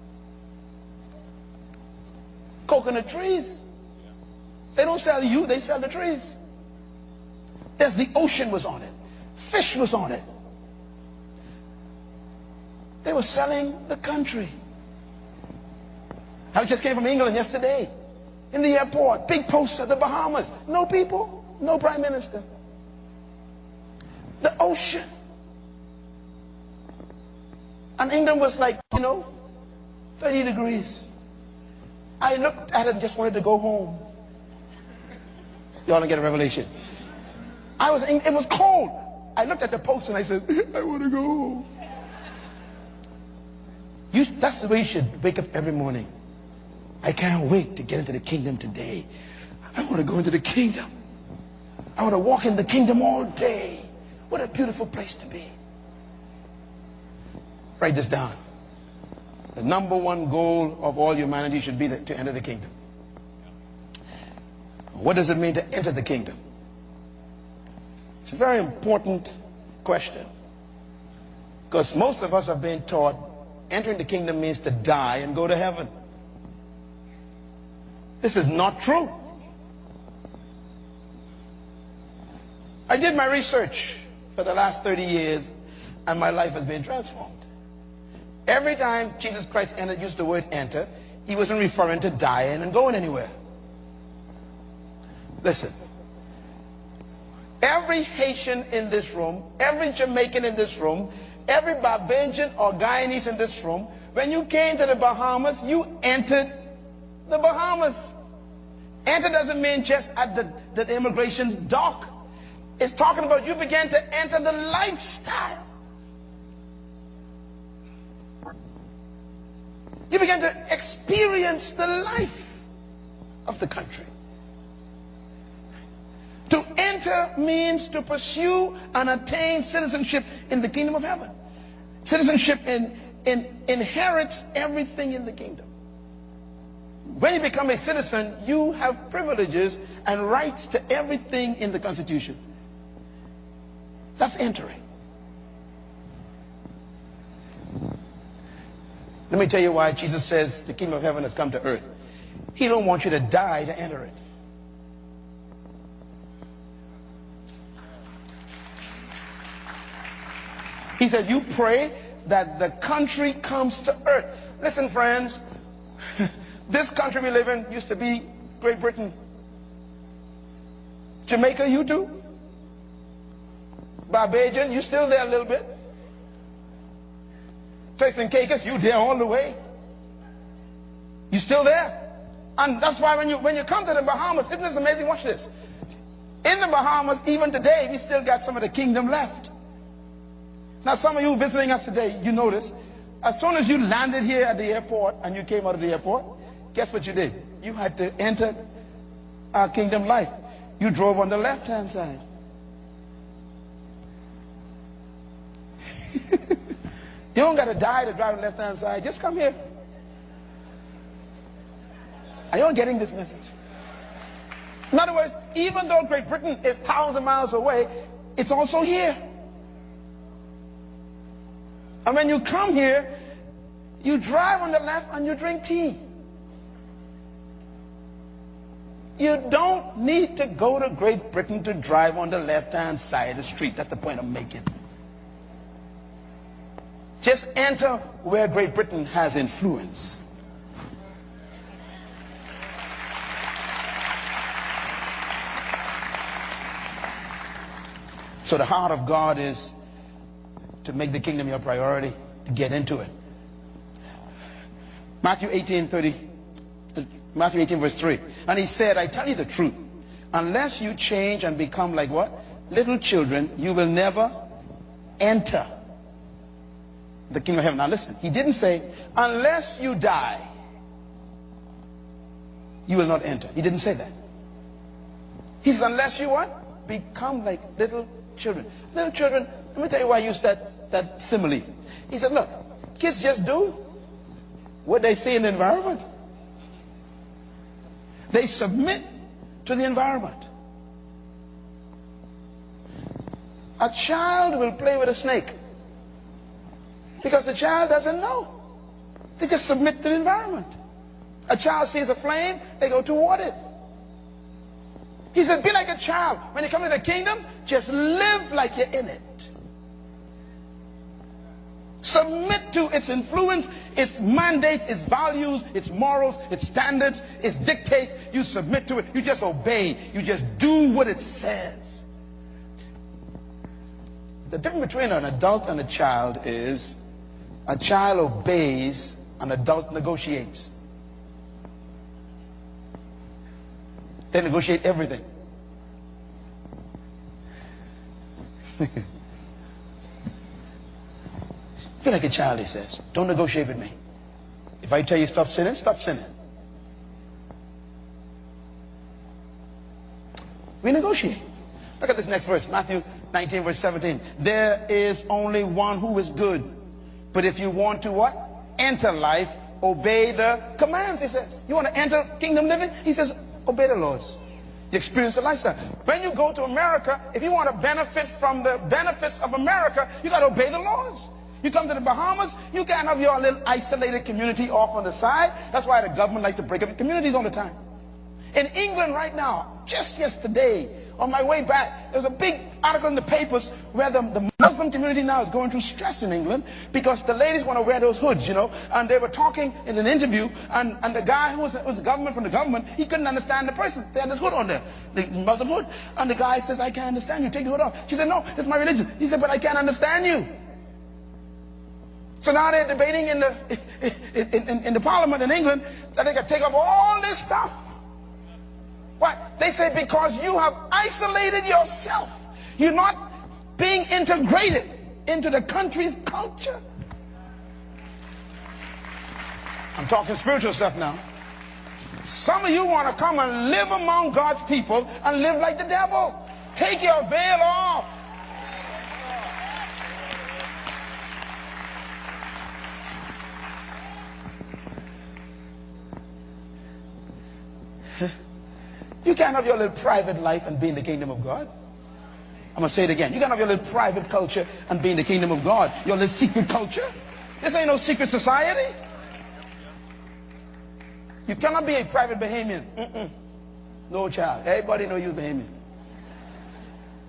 Coconut trees. They don't sell you, they sell the trees. There's the ocean was on it. Fish was on it. They were selling the country. I just came from England yesterday. In the airport, big poster, the Bahamas. No people, no prime minister. The ocean. And England was like, you know, thirty degrees. I looked at it and just wanted to go home. Y'all don't get a revelation. I was, it was cold. I looked at the poster and I said, I want to go home. You, that's the way you should wake up every morning. I can't wait to get into the kingdom today. I want to go into the kingdom. I want to walk in the kingdom all day. What a beautiful place to be. Write this down. The number one goal of all humanity should be to enter the kingdom. What does it mean to enter the kingdom? It's a very important question. Because most of us have been taught entering the kingdom means to die and go to heaven. This is not true. I did my research for the last thirty years, and my life has been transformed. Every time Jesus Christ entered, used the word enter, he wasn't referring to dying and going anywhere. Listen. Every Haitian in this room, every Jamaican in this room, every Barbadian or Guyanese in this room, when you came to the Bahamas, you entered the Bahamas. Enter doesn't mean just at the, the immigration dock. It's talking about you began to enter the lifestyle. You began to experience the life of the country. To enter means to pursue and attain citizenship in the kingdom of heaven. Citizenship in, in, inherits everything in the kingdom. When you become a citizen, you have privileges and rights to everything in the Constitution. That's entering. Let me tell you why Jesus says the kingdom of heaven has come to earth. He don't want you to die to enter it. He said, you pray that the country comes to earth. Listen, friends, This country we live in used to be Great Britain. Jamaica, you too. Barbadian, you still there a little bit. Turks and Caicos, you there all the way. You still there. And that's why when you when you come to the Bahamas, isn't this amazing? Watch this. In the Bahamas, even today, we still got some of the kingdom left. Now, some of you visiting us today, you notice, as soon as you landed here at the airport and you came out of the airport, guess what you did? You had to enter our kingdom life. You drove on the left-hand side. You don't got to die to drive on the left-hand side. Just come here. Are you getting this message? In other words, even though Great Britain is thousands of miles away, it's also here. And when you come here, you drive on the left and you drink tea. You don't need to go to Great Britain to drive on the left-hand side of the street. That's the point I'm making. Just enter where Great Britain has influence. So the heart of God is to make the kingdom your priority, to get into it. Matthew eighteen, thirty, Matthew eighteen verse three. And he said, I tell you the truth, unless you change and become like what? Little children, you will never enter the kingdom of heaven. Now listen, he didn't say, unless you die, you will not enter. He didn't say that. He says, unless you what? Become like little children. Little children, let me tell you why I use that, that simile. He said, look, kids just do what they see in the environment. They submit to the environment. A child will play with a snake because the child doesn't know. They just submit to the environment. A child sees a flame, they go toward it. He said, be like a child. When you come to the kingdom, just live like you're in it. Submit to its influence, its mandates, its values, its morals, its standards, its dictates. You submit to it. You just obey. You just do what it says. The difference between an adult and a child is a child obeys, an adult negotiates. They negotiate everything. Feel like a child, he says. Don't negotiate with me. If I tell you stop sinning, stop sinning. We negotiate. Look at this next verse, Matthew nineteen, verse seventeen. There is only one who is good. But if you want to what? Enter life, obey the commands, he says. You want to enter kingdom living? He says, obey the laws. You experience the lifestyle. When you go to America, if you want to benefit from the benefits of America, you got to obey the laws. You come to the Bahamas, you can't have your little isolated community off on the side. That's why the government likes to break up communities all the time. In England right now, just yesterday, on my way back, there was a big article in the papers where the, the Muslim community now is going through stress in England because the ladies want to wear those hoods, you know. And they were talking in an interview, and, and the guy who was, was the government from the government, he couldn't understand the person. They had this hood on there, the Muslim hood. And the guy says, I can't understand you. Take the hood off. She said, no, it's my religion. He said, but I can't understand you. So now they're debating in the, in, in, in the parliament in England that they can take off all this stuff. Why? They say because you have isolated yourself. You're not being integrated into the country's culture. I'm talking spiritual stuff now. Some of you want to come and live among God's people and live like the devil. Take your veil off. You can't have your little private life and be in the kingdom of God. I'm going to say it again. You can't have your little private culture and be in the kingdom of God. Your little secret culture. This ain't no secret society. You cannot be a private Bahamian. Mm-mm. No, child. Everybody know you're Bahamian.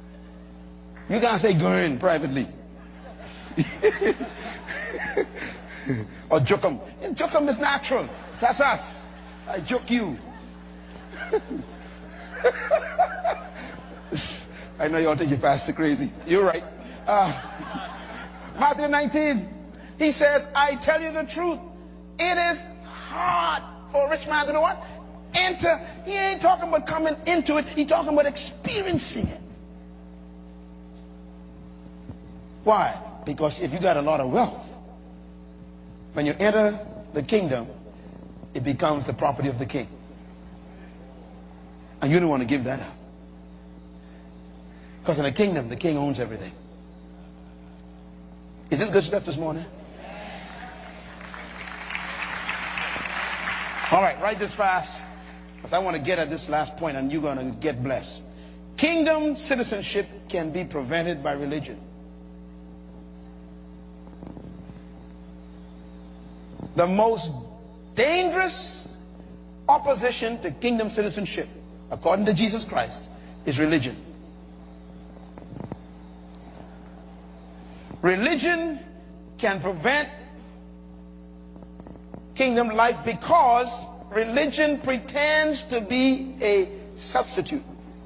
You can't say going privately. Or juke 'em. And juke 'em is natural. That's us. I juke you. I know you all think you're pastor crazy. You're right. Uh, Matthew nineteen. He says, I tell you the truth. It is hard for a rich man to do what? Enter. He ain't talking about coming into it. He's talking about experiencing it. Why? Because if you got a lot of wealth, when you enter the kingdom, it becomes the property of the king. And you don't want to give that up. Because in the kingdom, the king owns everything. Is this good stuff this morning? All right, write this fast, because I want to get at this last point and you're going to get blessed. Kingdom citizenship can be prevented by religion. The most dangerous opposition to kingdom citizenship, according to Jesus Christ, is religion. Religion can prevent kingdom life because religion pretends to be a substitute.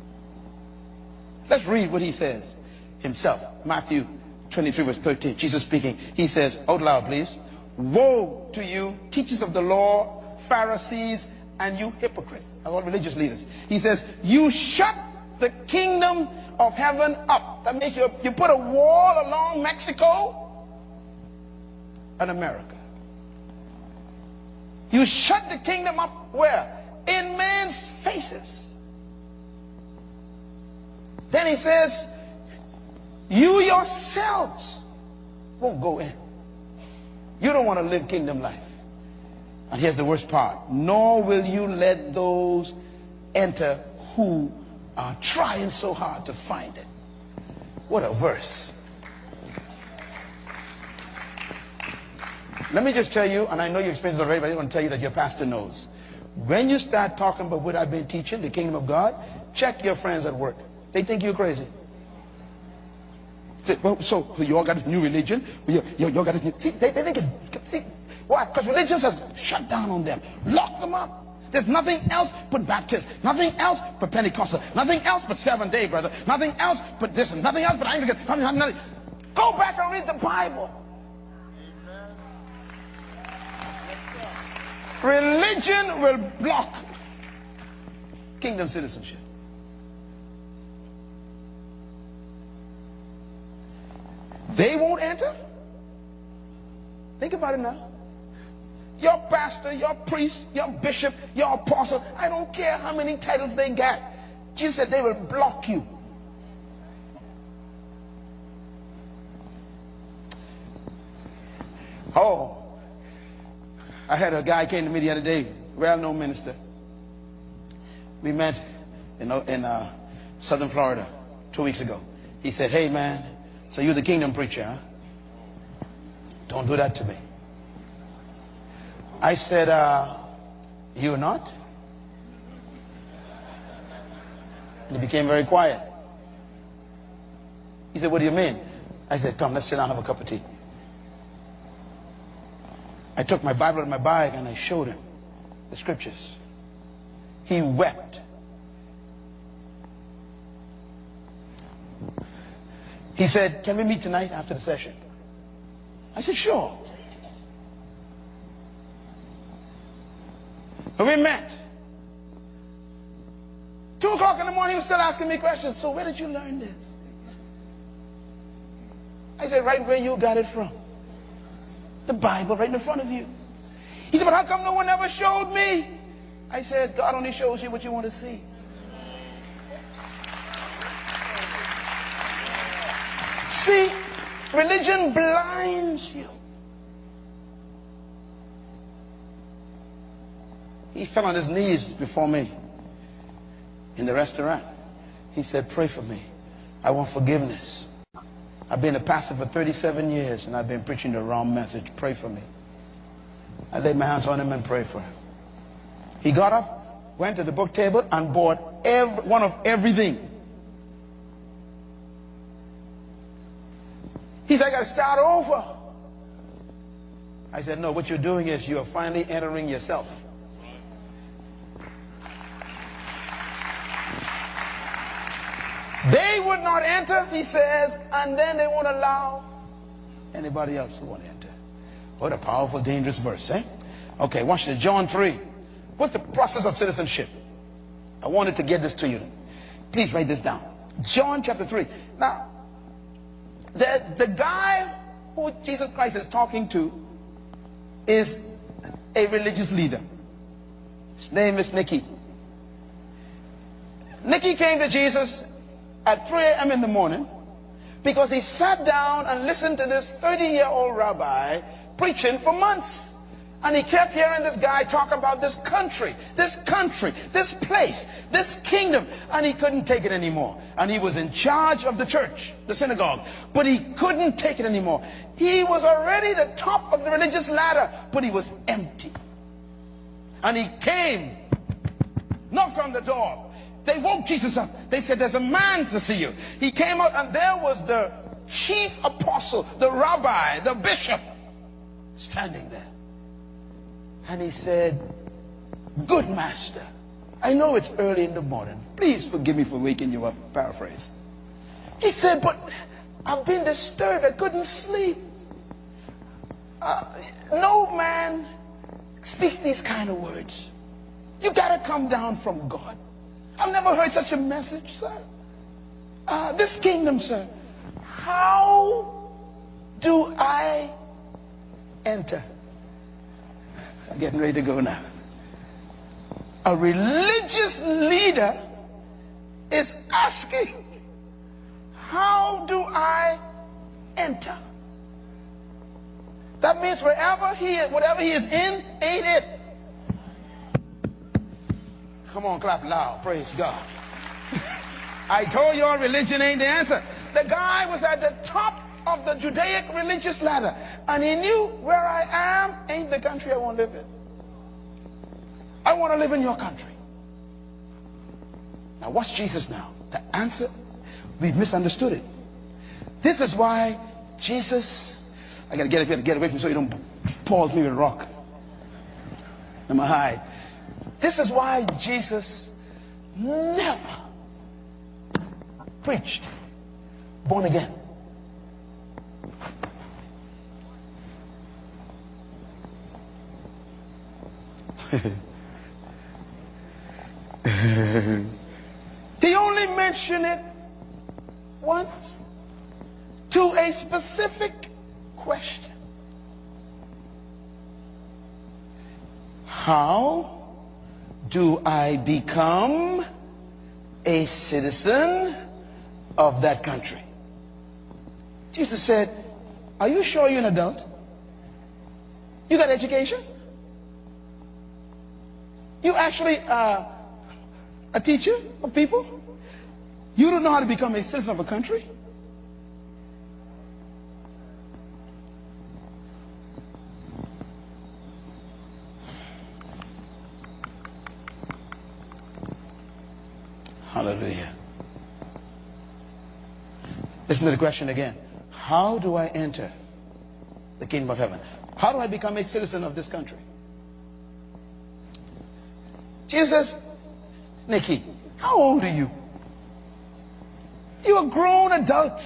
Let's read what he says himself. Matthew twenty-three verse thirteen. Jesus speaking. He says, out loud please. Woe to you, teachers of the law, Pharisees, and you hypocrites. All religious leaders. He says, you shut the kingdom of heaven up. That means you, you put a wall along Mexico and America. You shut the kingdom up where? In men's faces. Then he says, you yourselves won't go in. You don't want to live kingdom life. And here's the worst part. Nor will you let those enter who are trying so hard to find it. What a verse. Let me just tell you, and I know you experienced it already, but I want to tell you that your pastor knows. When you start talking about what I've been teaching, the kingdom of God, check your friends at work. They think you're crazy. So, well, so, so you all got this new religion. You, you, you all got this new, see, they, they think it, see, why? Because religion has shut down on them, locked them up. There's nothing else but Baptist, nothing else but Pentecostal, nothing else but Seventh Day, brother, nothing else but this, and nothing else but Anglican, nothing, nothing. Go back and read the Bible. Religion will block kingdom citizenship. They won't enter. Think about it now. Your pastor, your priest, your bishop, your apostle, I don't care how many titles they got. Jesus said they will block you. Oh, I had a guy came to me the other day, well-known minister. We met in, in uh, Southern Florida two weeks ago. He said, hey man, so you're the kingdom preacher, huh? Don't do that to me. I said, uh, you're not? And he became very quiet. He said, what do you mean? I said, come, let's sit down and have a cup of tea. I took my Bible out of my bag and I showed him the scriptures. He wept. He said, can we meet tonight after the session? I said, sure. And we met. Two o'clock in the morning, he was still asking me questions. So where did you learn this? I said, right where you got it from. The Bible right in front of you. He said, but how come no one ever showed me? I said, God only shows you what you want to see. See, religion blinds you. He fell on his knees before me in the restaurant. He said, pray for me. I want forgiveness. I've been a pastor for thirty-seven years and I've been preaching the wrong message. Pray for me. I laid my hands on him and prayed for him. He got up, went to the book table and bought every, one of everything. He said, I got to start over. I said, no, what you're doing is you are finally entering yourself. They would not enter, he says, and then they won't allow anybody else who won't enter. What a powerful, dangerous verse, eh? Okay, watch this. John three. What's the process of citizenship? I wanted to get this to you. Please write this down. John chapter three. Now, the, the guy who Jesus Christ is talking to is a religious leader. His name is Nicky. Nicky came to Jesus at three a.m. in the morning because he sat down and listened to this thirty-year-old rabbi preaching for months. And he kept hearing this guy talk about this country, this country, this place, this kingdom. And he couldn't take it anymore. And he was in charge of the church, the synagogue. But he couldn't take it anymore. He was already the top of the religious ladder, but he was empty. And he came, knocked on the door. They woke Jesus up. They said, there's a man to see you. He came out and there was the chief apostle, the rabbi, the bishop, standing there. And he said, good master, I know it's early in the morning. Please forgive me for waking you up. Paraphrase. He said, but I've been disturbed. I couldn't sleep. Uh, no man speaks these kind of words. You got to come down from God. I've never heard such a message, sir. Uh, this kingdom, sir. How do I enter? I'm getting ready to go now. A religious leader is asking, how do I enter? That means wherever he is, whatever he is in, ain't it. Come on, clap loud. Praise God. I told you all religion ain't the answer. The guy was at the top of the Judaic religious ladder, and he knew where I am ain't the country I want to live in. I want to live in your country. Now watch Jesus now. The answer, we've misunderstood it. This is why Jesus, I gotta get it, get away from you so you don't pause me with a rock. I'm a hide. This is why Jesus never preached born again. They only mention it once to a specific question. How do I become a citizen of that country? Jesus said, are you sure you're an adult? You got education? You actually uh, a teacher of people? You don't know how to become a citizen of a country? Hallelujah. Listen to the question again. How do I enter the kingdom of heaven? How do I become a citizen of this country? Jesus, Nicky, how old are you? You're a grown adult.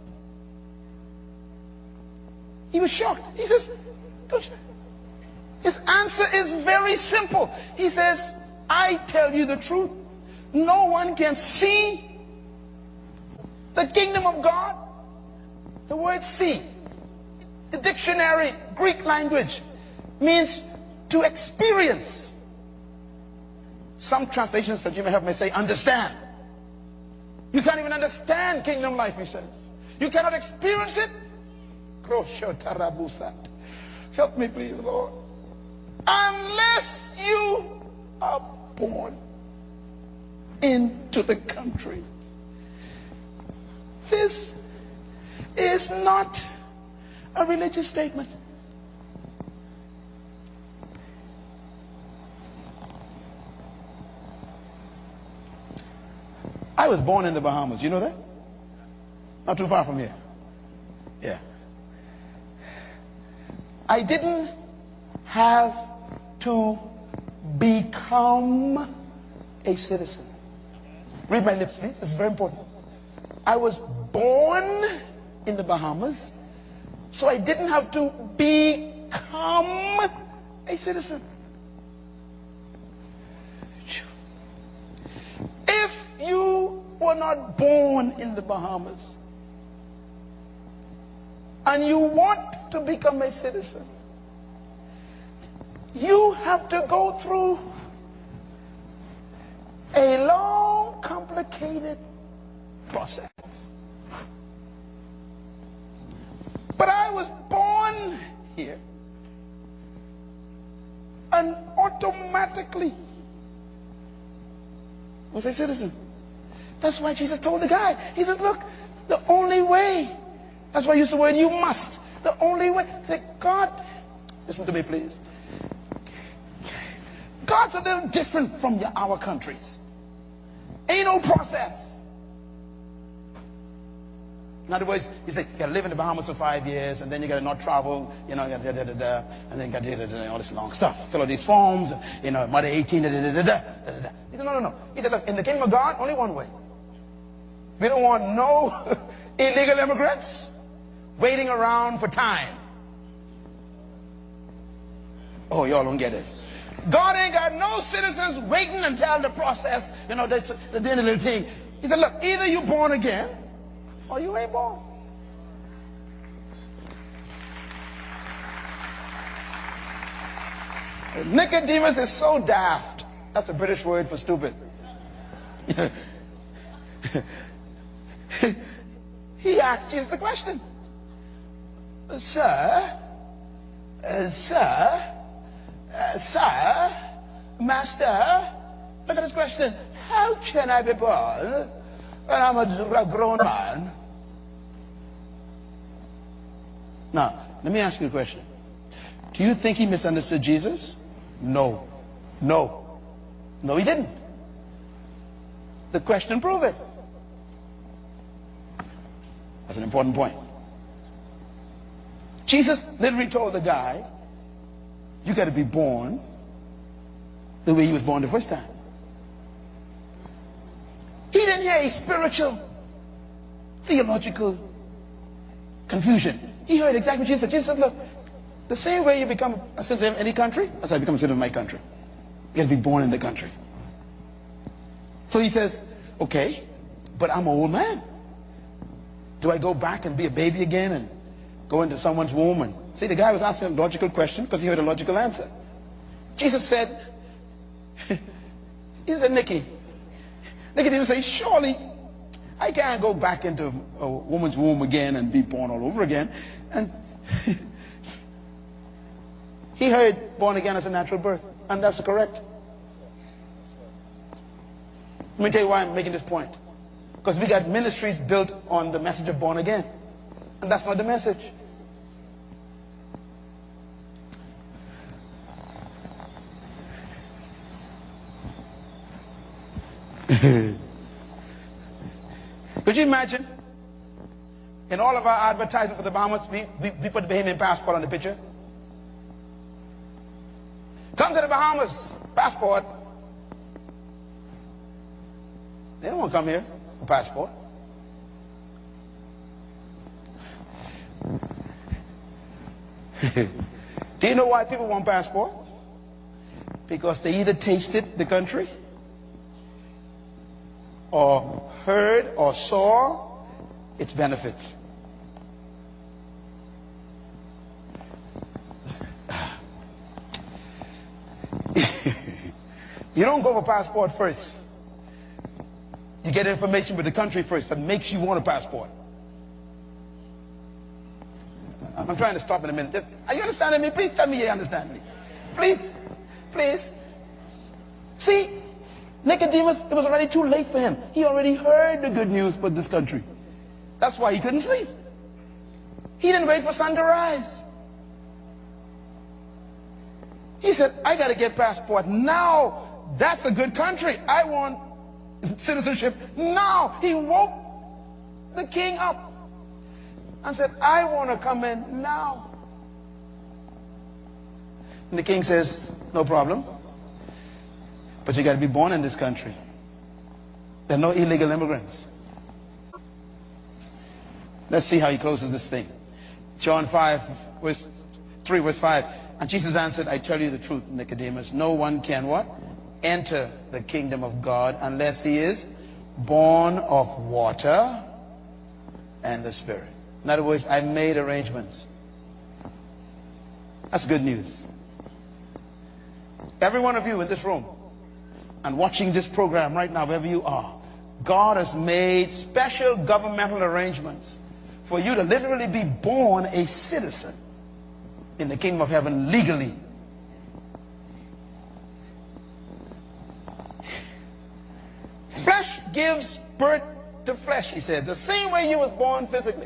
He was shocked. He says, don't you? His answer is very simple. He says, I tell you the truth. No one can see the kingdom of God. The word see, the dictionary, Greek language, means to experience. Some translations that you may have may say understand. You can't even understand kingdom life, he says. You cannot experience it. Help me please, Lord. Unless you are born into the country. This is not a religious statement. I was born in the Bahamas. You know that? Not too far from here. Yeah. I didn't have to become a citizen. Read my lips, please. This is very important. I was born in the Bahamas, so I didn't have to become a citizen. If you were not born in the Bahamas and you want to become a citizen, you have to go through a long, complicated process. But I was born here and automatically was a citizen. That's why Jesus told the guy, he says, look, the only way, that's why I use the word you must. The only way, say, God, listen to me please. God's a little different from your, our countries. Ain't no process. In other words, you say, you got to live in the Bahamas for five years, and then you got to not travel, you know, da, da, da, da, and then you got to do all this long stuff. Fill out these forms, you know, mother eighteen, da, da, da, da, da, da. He said, no, no, no. He said, look, in the kingdom of God, only one way. We don't want no illegal immigrants waiting around for time. Oh, y'all don't get it. God ain't got no citizens waiting until the process, you know, that's the end of the thing. He said, look, either you're born again or you ain't born. Nicodemus is so daft. That's a British word for stupid. He asked Jesus the question. Sir, uh, sir, uh, sir, master, look at this question. How can I be born when I'm a grown man? Now, let me ask you a question. Do you think he misunderstood Jesus? No. No. No, he didn't. The question proved it. That's an important point. Jesus literally told the guy, you got to be born the way he was born the first time. He didn't hear a spiritual, theological confusion. He heard exactly what Jesus said. Jesus said, look, the same way you become a citizen of any country, that's how I become a citizen of my country. You got to be born in the country. So he says, okay, but I'm an old man. Do I go back and be a baby again and go into someone's womb? And see, the guy was asking a logical question because he heard a logical answer. Jesus said, he said, Nicky, Nicky didn't say, surely I can't go back into a woman's womb again and be born all over again. And he heard born again as a natural birth, and that's correct. Let me tell you why I'm making this point. Because we got ministries built on the message of born again, and that's not the message. Could you imagine? In all of our advertisements for the Bahamas, we, we, we put the Bahamian passport on the picture. Come to the Bahamas, passport. They don't want to come here for passport. Do you know why people want passport? Because they either tasted the country, or heard or saw its benefits. You don't go for passport first. You get information with the country first that makes you want a passport. I'm trying to stop in a minute. Just, are you understanding me? Please tell me you understand me. Please. Please. See, Nicodemus, it was already too late for him. He already heard the good news about this country. That's why he couldn't sleep. He didn't wait for sun to rise. He said, I got to get passport now. That's a good country. I want citizenship now. He woke the king up and said, I want to come in now. And the king says, no problem. But you got to be born in this country. There are no illegal immigrants. Let's see how he closes this thing. John five, verse three, verse five. And Jesus answered, I tell you the truth, Nicodemus. No one can what? Enter the kingdom of God unless he is born of water and the Spirit. In other words, I made arrangements. That's good news. Every one of you in this room and watching this program right now, wherever you are, God has made special governmental arrangements for you to literally be born a citizen in the kingdom of heaven legally. Flesh gives birth to flesh, he said, the same way you was born physically.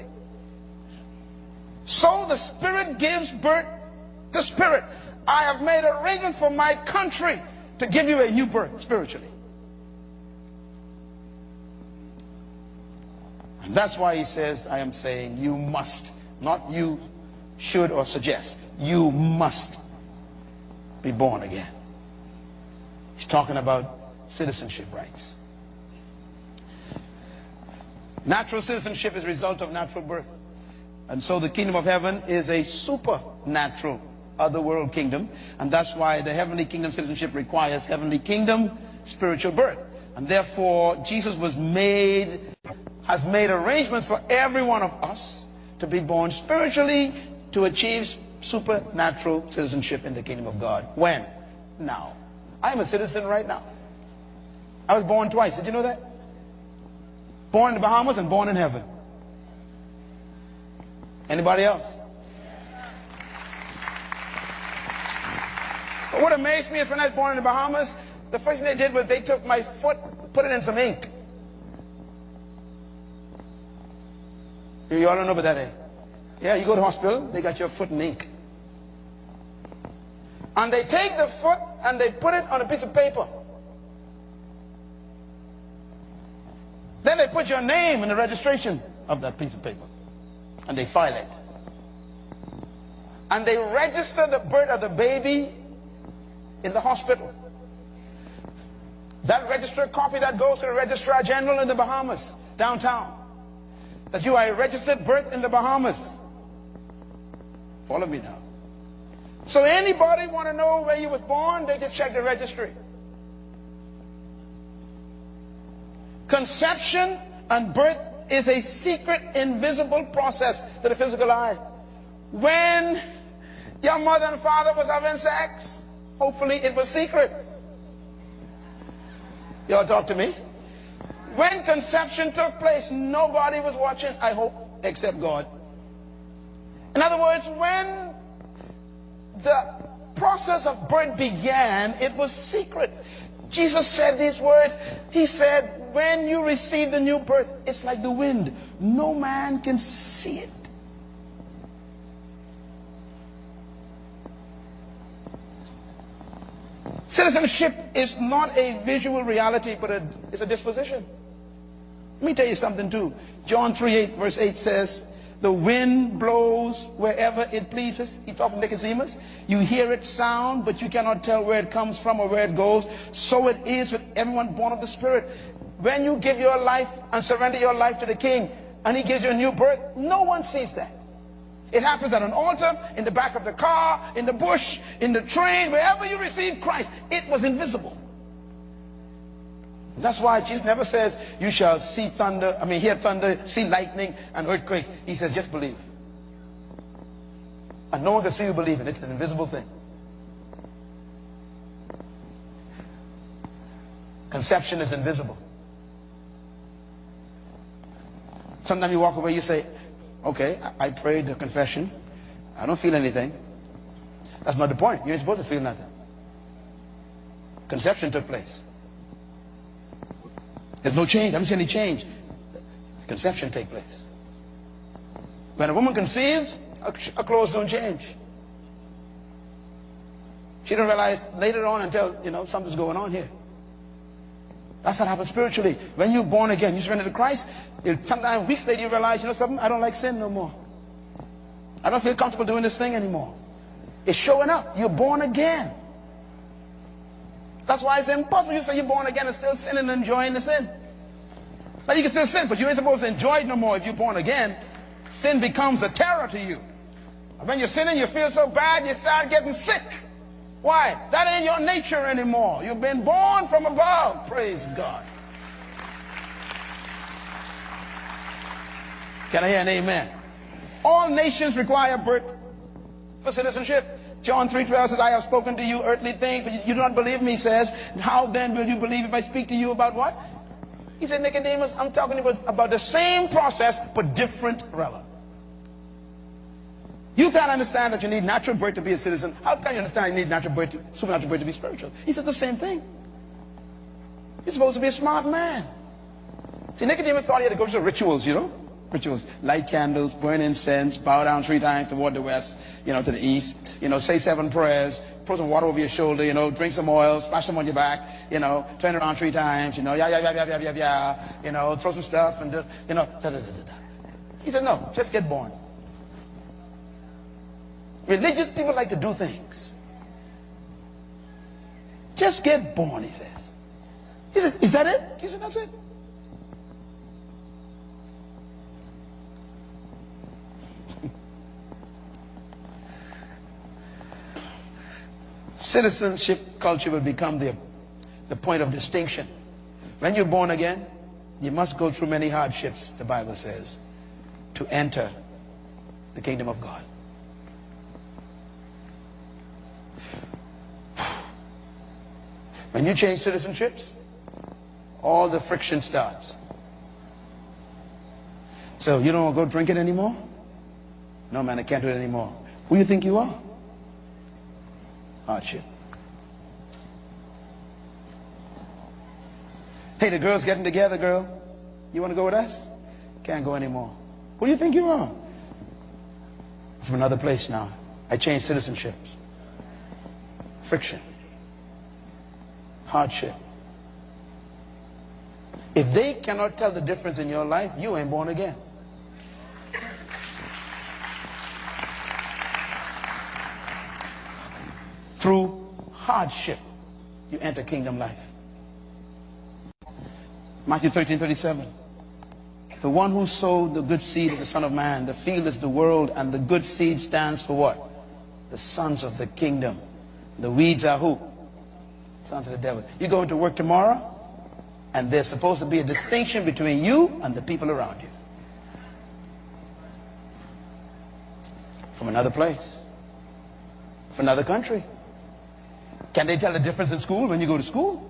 So the Spirit gives birth to spirit. I have made arrangements for my country to give you a new birth spiritually. And that's why he says, I am saying you must, not you should or suggest, you must be born again. He's talking about citizenship rights. Natural citizenship is a result of natural birth. And so the kingdom of heaven is a supernatural otherworld kingdom. And that's why the heavenly kingdom citizenship requires heavenly kingdom spiritual birth. And therefore, Jesus was made, has made arrangements for every one of us to be born spiritually to achieve supernatural citizenship in the kingdom of God. When? Now. I am a citizen right now. I was born twice. Did you know that? Born in the Bahamas and born in heaven. Anybody else? But what amazed me is when I was born in the Bahamas, the first thing they did was they took my foot, put it in some ink. You all don't know about that, eh? Yeah, you go to the hospital, they got your foot in ink. And they take the foot and they put it on a piece of paper. Then they put your name in the registration of that piece of paper. And they file it. And they register the birth of the baby in the hospital. That registered copy that goes to the Registrar General in the Bahamas, downtown. That you are a registered birth in the Bahamas. Follow me now. So anybody want to know where you was born, they just check the registry. Conception and birth is a secret, invisible process to the physical eye. When your mother and father was having sex, hopefully it was secret. Y'all talk to me. When conception took place, nobody was watching, I hope, except God. In other words, when the process of birth began, it was secret. Jesus said these words. He said, when you receive the new birth, it's like the wind. No man can see it. Citizenship is not a visual reality, but a, it's a disposition. Let me tell you something too. John three eight verse eight says, the wind blows wherever it pleases. He's talking to Nicodemus. You hear its sound, but you cannot tell where it comes from or where it goes. So it is with everyone born of the Spirit. When you give your life and surrender your life to the King, and He gives you a new birth, no one sees that. It happens at an altar, in the back of the car, in the bush, in the train, wherever you receive Christ. It was invisible. That's why Jesus never says, you shall see thunder, I mean, hear thunder, see lightning and earthquake. He says, just believe. And no one can see you believe it. It's an invisible thing. Conception is invisible. Sometimes you walk away, you say, okay, I prayed the confession. I don't feel anything. That's not the point. You ain't supposed to feel nothing. Conception took place. There's no change. I don't see any change. Conception take place. When a woman conceives, her clothes don't change. She don't realize later on until, you know, something's going on here. That's what happens spiritually. When you're born again, you surrender to Christ, sometimes weeks later you realize, you know something, I don't like sin no more. I don't feel comfortable doing this thing anymore. It's showing up. You're born again. That's why it's impossible you say you're born again and still sinning and enjoying the sin. Now you can still sin, but you ain't supposed to enjoy it no more if you're born again. Sin becomes a terror to you. When you're sinning, you feel so bad, you start getting sick. Why? That ain't your nature anymore. You've been born from above. Praise God. Can I hear an amen? All nations require birth for citizenship. John three twelve says, I have spoken to you earthly things, but you do not believe me, he says. How then will you believe if I speak to you about what? He said, Nicodemus, I'm talking about, about the same process, but different realm. You can't understand that you need natural birth to be a citizen. How can you understand you need natural birth, to, supernatural birth to be spiritual? He said the same thing. You're supposed to be a smart man. See, Nicodemus thought he had to go through rituals, you know. Rituals. Light candles, burn incense, bow down three times toward the west, you know, to the east. You know, say seven prayers, pour some water over your shoulder, you know, drink some oil, splash some on your back, you know, turn around three times, you know, yeah, yeah, yeah, yeah, yeah, yeah, yeah, you know, throw some stuff and, you know, da, da, da, da, da. He said, no, just get born. Religious people like to do things. Just get born, he says. He said, is that it? He said, that's it. Citizenship culture will become the, the point of distinction. When you're born again, you must go through many hardships, the Bible says, to enter the kingdom of God. When you change citizenships, all the friction starts. So you don't want to go drinking anymore? No, man, I can't do it anymore. Who do you think you are? Hardship. Hey, the girl's getting together, girl. You want to go with us? Can't go anymore. Who do you think you are? From another place now. I changed citizenships. Friction. Hardship. If they cannot tell the difference in your life, you ain't born again. Through hardship, you enter kingdom life. Matthew thirteen thirty-seven. The one who sowed the good seed is the Son of Man. The field is the world, and the good seed stands for what? The sons of the kingdom. The weeds are who? Sons of the devil. You go into work tomorrow, and there's supposed to be a distinction between you and the people around you. From another place. From another country. Can they tell the difference in school when you go to school?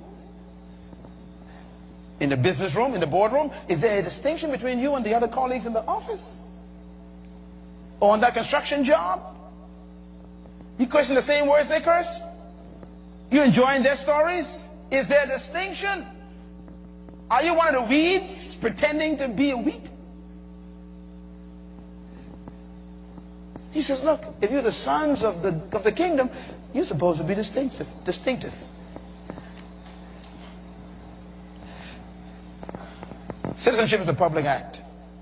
In the business room, in the boardroom? Is there a distinction between you and the other colleagues in the office? Or on that construction job? You question the same words they curse? You enjoying their stories? Is there a distinction? Are you one of the weeds pretending to be a wheat? He says, look, if you're the sons of the, of the kingdom, you're supposed to be distinctive. Distinctive. Citizenship is a public act.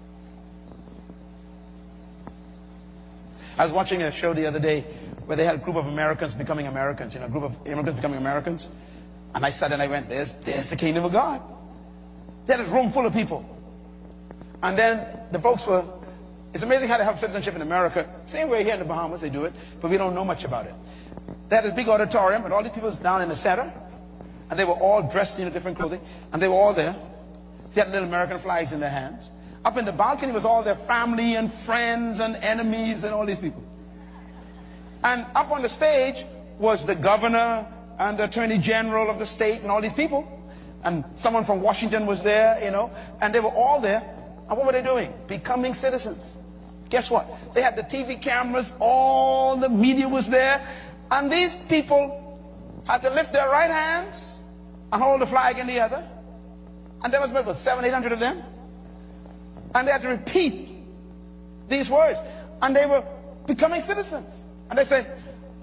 I was watching a show the other day where they had a group of Americans becoming Americans, you know, a group of immigrants becoming Americans. And I sat and I went, there's, there's the kingdom of God. They had this room full of people. And then the folks were, it's amazing how they have citizenship in America. Same way here in the Bahamas, they do it, but we don't know much about it. They had this big auditorium, and all these people was down in the center, and they were all dressed in different clothing, and they were all there. They had little American flags in their hands. Up in the balcony was all their family and friends and enemies and all these people. And up on the stage was the governor and the attorney general of the state and all these people. And someone from Washington was there, you know, and they were all there. And what were they doing? Becoming citizens. Guess what? They had the T V cameras, all the media was there, and these people had to lift their right hands and hold the flag in the other. And there was about seven, eight hundred of them. And they had to repeat these words. And they were becoming citizens. And they said,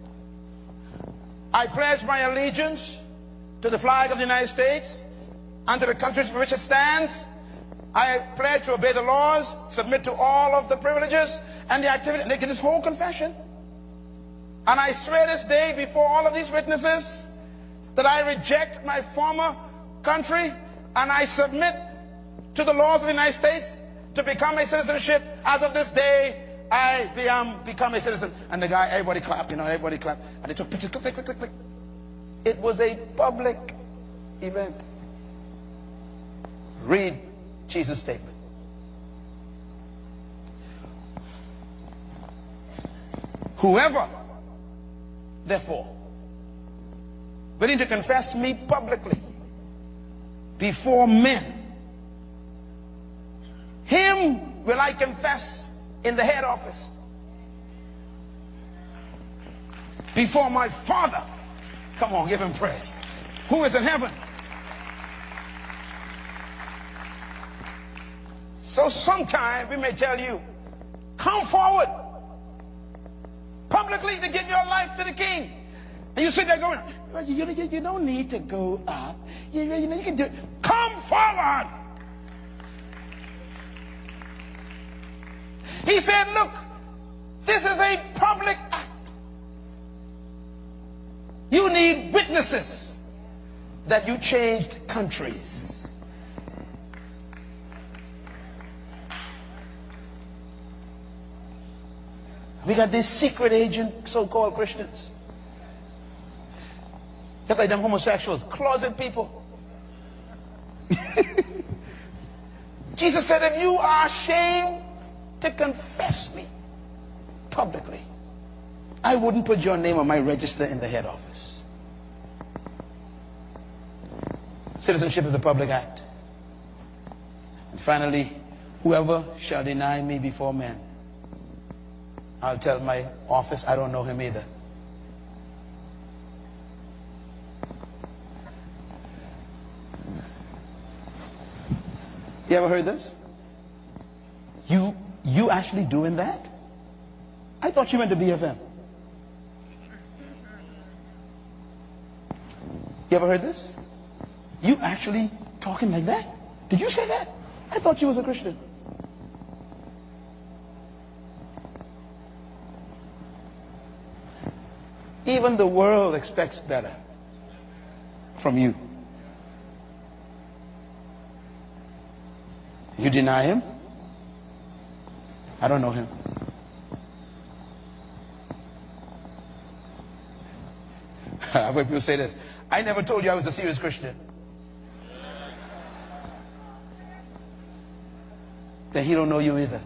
I pledge my allegiance to the flag of the United States and to the countries for which it stands. I pledge to obey the laws, submit to all of the privileges and the activity. And they get this whole confession. And I swear this day before all of these witnesses that I reject my former country and I submit to the laws of the United States to become a citizenship. As of this day, I become, become a citizen. And the guy, everybody clapped, you know, everybody clapped. And they took pictures, click, click, click, click, click. It was a public event. Read Jesus' statement. Whoever, therefore, willing to confess me publicly before men, him will I confess in the head office before my Father. Come on, give him praise. Who is in heaven? So sometime we may tell you, come forward publicly to give your life to the King. And you sit there going, well, you, you, you don't need to go up. You, you, know, you can do it. Come forward. He said, look, this is a public act. You need witnesses that you changed countries. We got these secret agent so-called Christians. Just like them homosexuals, closet people. Jesus said, if you are ashamed to confess me publicly, I wouldn't put your name on my register in the head office. Citizenship is a public act. And finally, whoever shall deny me before men, I'll tell my office I don't know him either. You ever heard this? You you actually doing that? I thought you went to B F M. You ever heard this? You actually talking like that? Did you say that? I thought you was a Christian. Even the world expects better from you. You deny him? I don't know him. I've heard people say this. I never told you I was a serious Christian. Then he don't know you either.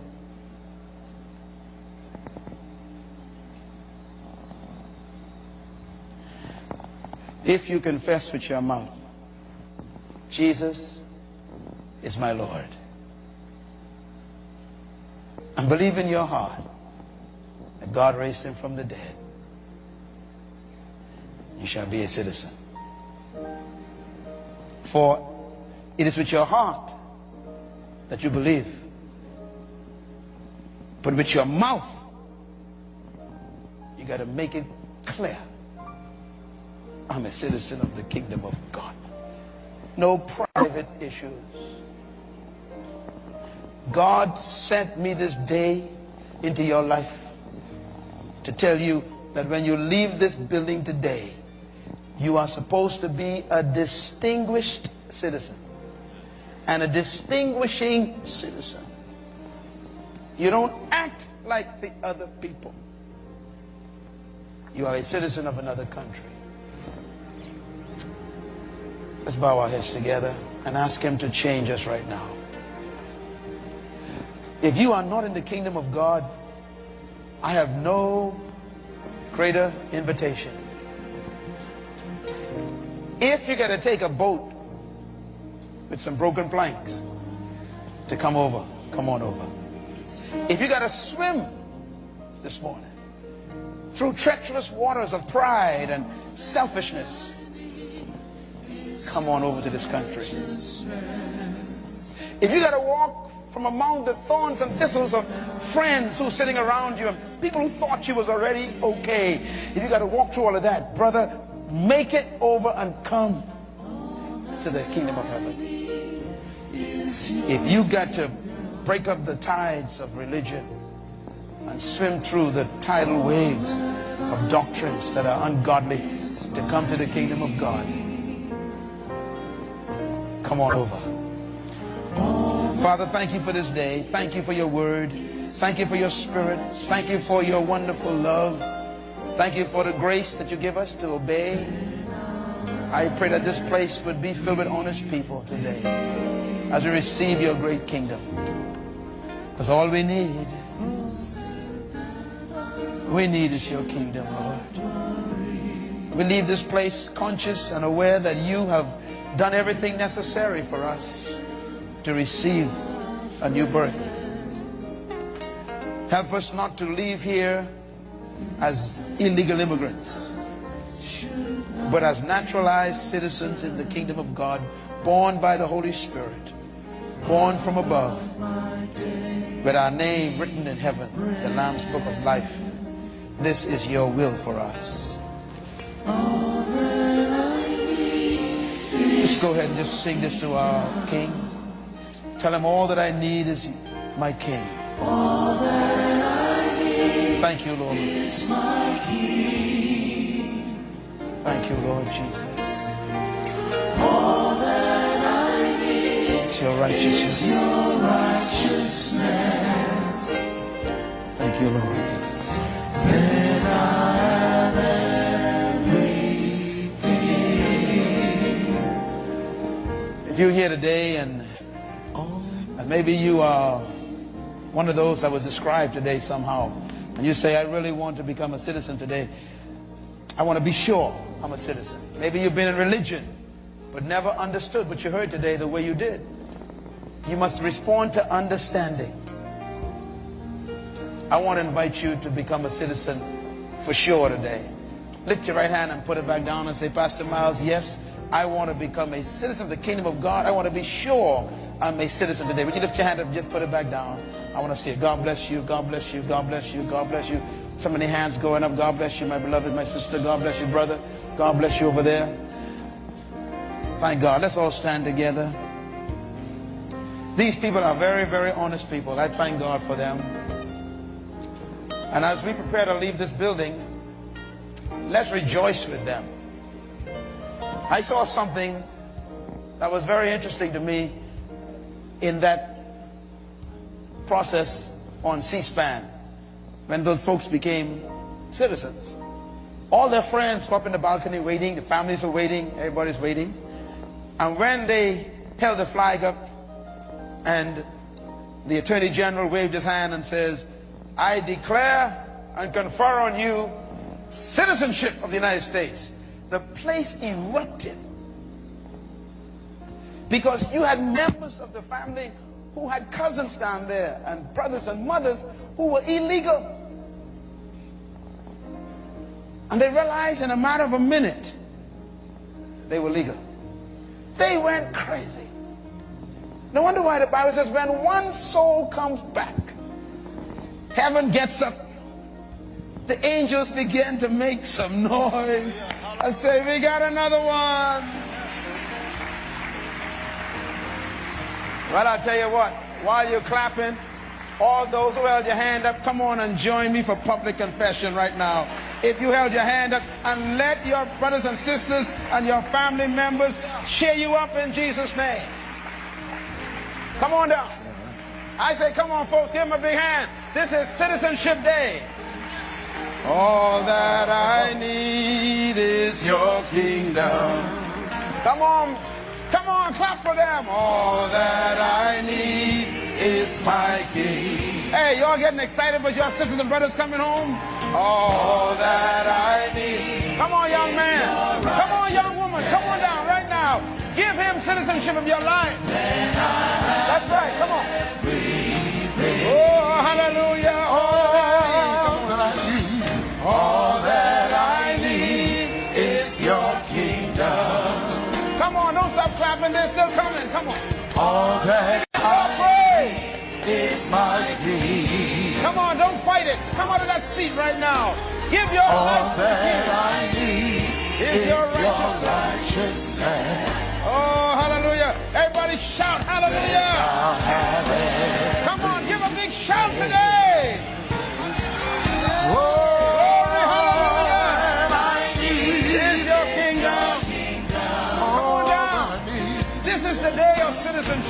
If you confess with your mouth, Jesus is my Lord, and believe in your heart that God raised him from the dead, you shall be a citizen. For it is with your heart that you believe, but with your mouth you got to make it clear. I'm a citizen of the kingdom of God. No private issues. God sent me this day into your life to tell you that when you leave this building today, you are supposed to be a distinguished citizen and a distinguishing citizen. You don't act like the other people. You are a citizen of another country. Let's bow our heads together and ask him to change us right now. If you are not in the kingdom of God, I have no greater invitation. If you got to take a boat with some broken planks to come over, come on over. If you got to swim this morning through treacherous waters of pride and selfishness, come on over to this country. If you got to walk from among the thorns and thistles of friends who are sitting around you and people who thought you was already okay, if you got to walk through all of that, brother, make it over and come to the kingdom of heaven. If you got to break up the tides of religion and swim through the tidal waves of doctrines that are ungodly to come to the kingdom of God. Come on over. Father, thank you for this day. Thank you for your word. Thank you for your spirit. Thank you for your wonderful love. Thank you for the grace that you give us to obey. I pray that this place would be filled with honest people today as we receive your great kingdom. Because all we need, we need is your kingdom, Lord. We leave this place conscious and aware that you have done everything necessary for us to receive a new birth. Help us not to leave here as illegal immigrants, but as naturalized citizens in the kingdom of God, born by the Holy Spirit, born from above, with our name written in heaven, the Lamb's Book of Life. This is your will for us. Let's go ahead and just sing this to our King. Tell him all that I need is my King. All that I need. Thank you, Lord. Is my King. Thank you, Lord Jesus. All that I need. It's your righteousness. It's your righteousness. Thank you, Lord Jesus. Then I have everything. If you're here today and And maybe you are one of those that was described today somehow, and you say, I really want to become a citizen today. I want to be sure I'm a citizen. Maybe you've been in religion, but never understood what you heard today the way you did. You must respond to understanding. I want to invite you to become a citizen for sure today. Lift your right hand and put it back down and say, Pastor Miles, yes, I want to become a citizen of the kingdom of God. I want to be sure I'm a citizen today. Would you lift your hand up and just put it back down? I want to see it. God bless you. God bless you. God bless you. God bless you. So many hands going up. God bless you, my beloved, my sister. God bless you, brother. God bless you over there. Thank God. Let's all stand together. These people are very, very honest people. I thank God for them. And as we prepare to leave this building, let's rejoice with them. I saw something that was very interesting to me in that process on C-SPAN when those folks became citizens. All their friends were up in the balcony waiting, the families were waiting, everybody's waiting. And when they held the flag up and the Attorney General waved his hand and says, I declare and confer on you citizenship of the United States, the place erupted. Because you had members of the family who had cousins down there and brothers and mothers who were illegal. And they realized in a matter of a minute they were legal. They went crazy. No wonder why the Bible says when one soul comes back, heaven gets up. The angels begin to make some noise and say, we got another one. Well, I'll tell you what, while you're clapping, all those who held your hand up, come on and join me for public confession right now. If you held your hand up, and let your brothers and sisters and your family members cheer you up in Jesus' name. Come on down. I say, come on, folks, give them a big hand. This is Citizenship Day. All that I need is your kingdom. Come on. Come on, clap for them. All that I need is my King. Hey, y'all getting excited with your sisters and brothers coming home? All that I need. Come on, young man. Come on, young woman. Come on down right now. Give him citizenship of your life. That's right. Come on. Oh, hallelujah. Oh, all that I need is your kingdom. Come on, don't stop clapping. They're still coming. Come on. All that I need is my King. Come on, don't fight it. Come out of that seat right now. Give your all life to the King. All that I need is, is your righteousness. righteousness. Oh, hallelujah. Everybody shout hallelujah. Come on, give a big shout today. Glory, hallelujah.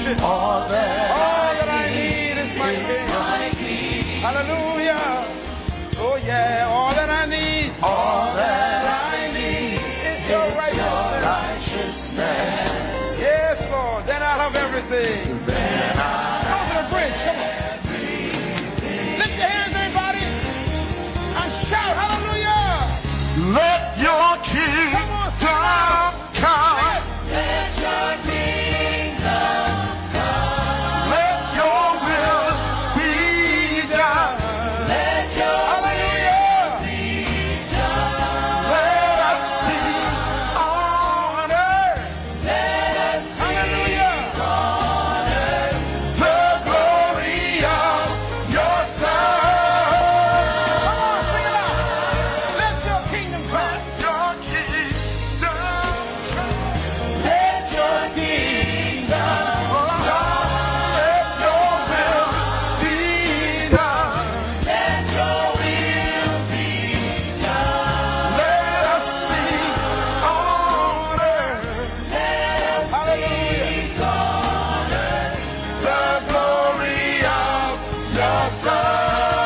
sufficient. All that, all that I need is my King. Hallelujah. Oh yeah, all that I need. All that I need is your righteousness. Yes, Lord. Then I'll have everything. Then I'll Come to the bridge. Come on. Lift your hands, everybody, and shout hallelujah. Let your kingdom come. Let your kingdom come. Let your will be done. Let your hallelujah will be done. Let us see on earth. Let us hallelujah see on earth the glory of your Son. Come on, sing it out. Let your kingdom come. Your kingdom come. Let your kingdom come. Let your will be done. Let your will be done. Let us see on earth. Hallelujah. On earth the glory of your Son.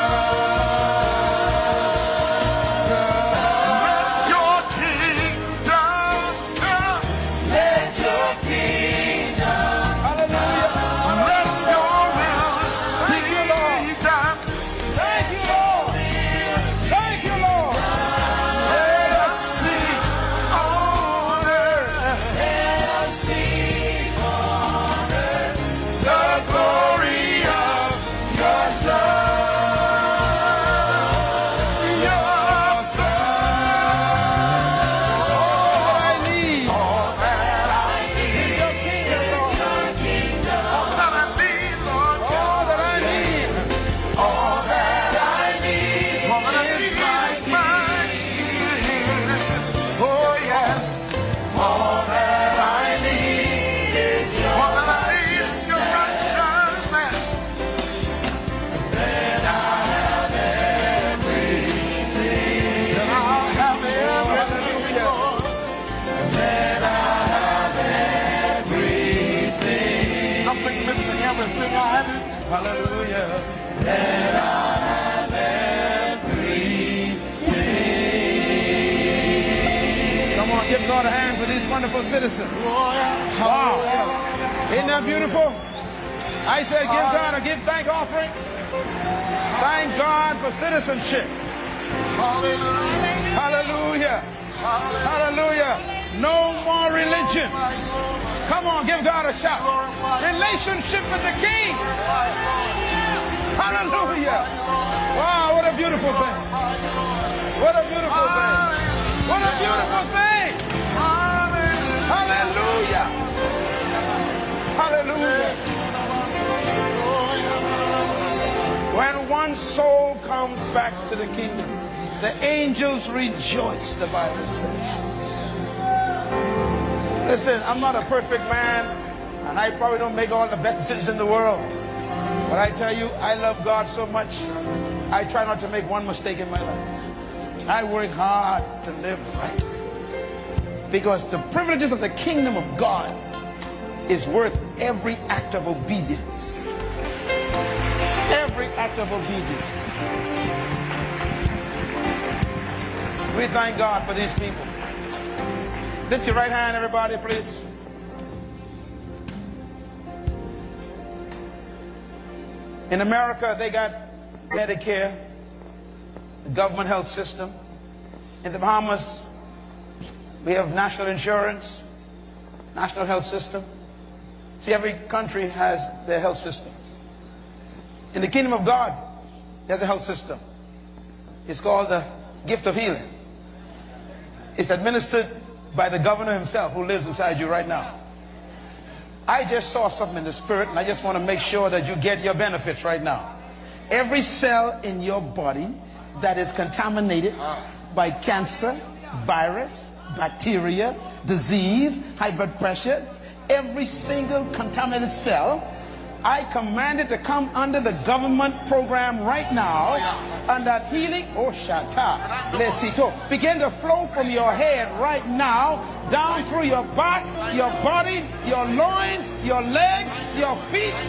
Let your kingdom come. Let your kingdom hallelujah. Let your will be done. Thank you, Lord. Thank you, Lord. Let us see on earth. Let us see on earth the glory of your Son. Your Son. All that I need. All that I need. Is your kingdom, Lord. All that I need, Lord. All that I need. All that I need. All that I need is my King. Oh yes. All that I need is your All that I need is your righteousness. Then I'll have everything. Then I'll have everything. Then I'll have everything. Nothing missing, everything I have. Hallelujah. Then I'll have everything. Come on, give God a hand for these wonderful citizens. Wow. Isn't that beautiful? I said give God a give thank offering. Thank God for citizenship. Hallelujah. Hallelujah. No more religion. Come on, give God a shout. Relationship with the King. Hallelujah. Wow, what a beautiful thing. What a beautiful thing. What a beautiful thing. Hallelujah. Hallelujah. When one soul comes back to the kingdom, the angels rejoice, the Bible says. Listen, I'm not a perfect man, and I probably don't make all the best decisions in the world. But I tell you, I love God so much, I try not to make one mistake in my life. I work hard to live right. Because the privileges of the kingdom of God is worth every act of obedience. Every act of obedience. We thank God for these people. Lift your right hand, everybody, please. In America, they got Medicare, the government health system. In the Bahamas, we have national insurance, national health system. See, every country has their health systems. In the kingdom of God, there's a health system. It's called the gift of healing. It's administered by the governor himself who lives inside you right now. I just saw something in the spirit, and I just want to make sure that you get your benefits right now. Every cell in your body that is contaminated by cancer, virus, bacteria, disease, high blood pressure, every single contaminated cell I command it to come under the government program right now. And that healing, oh shata, lesito, begin to flow from your head right now, down through your back, your body, your loins, your legs, your feet,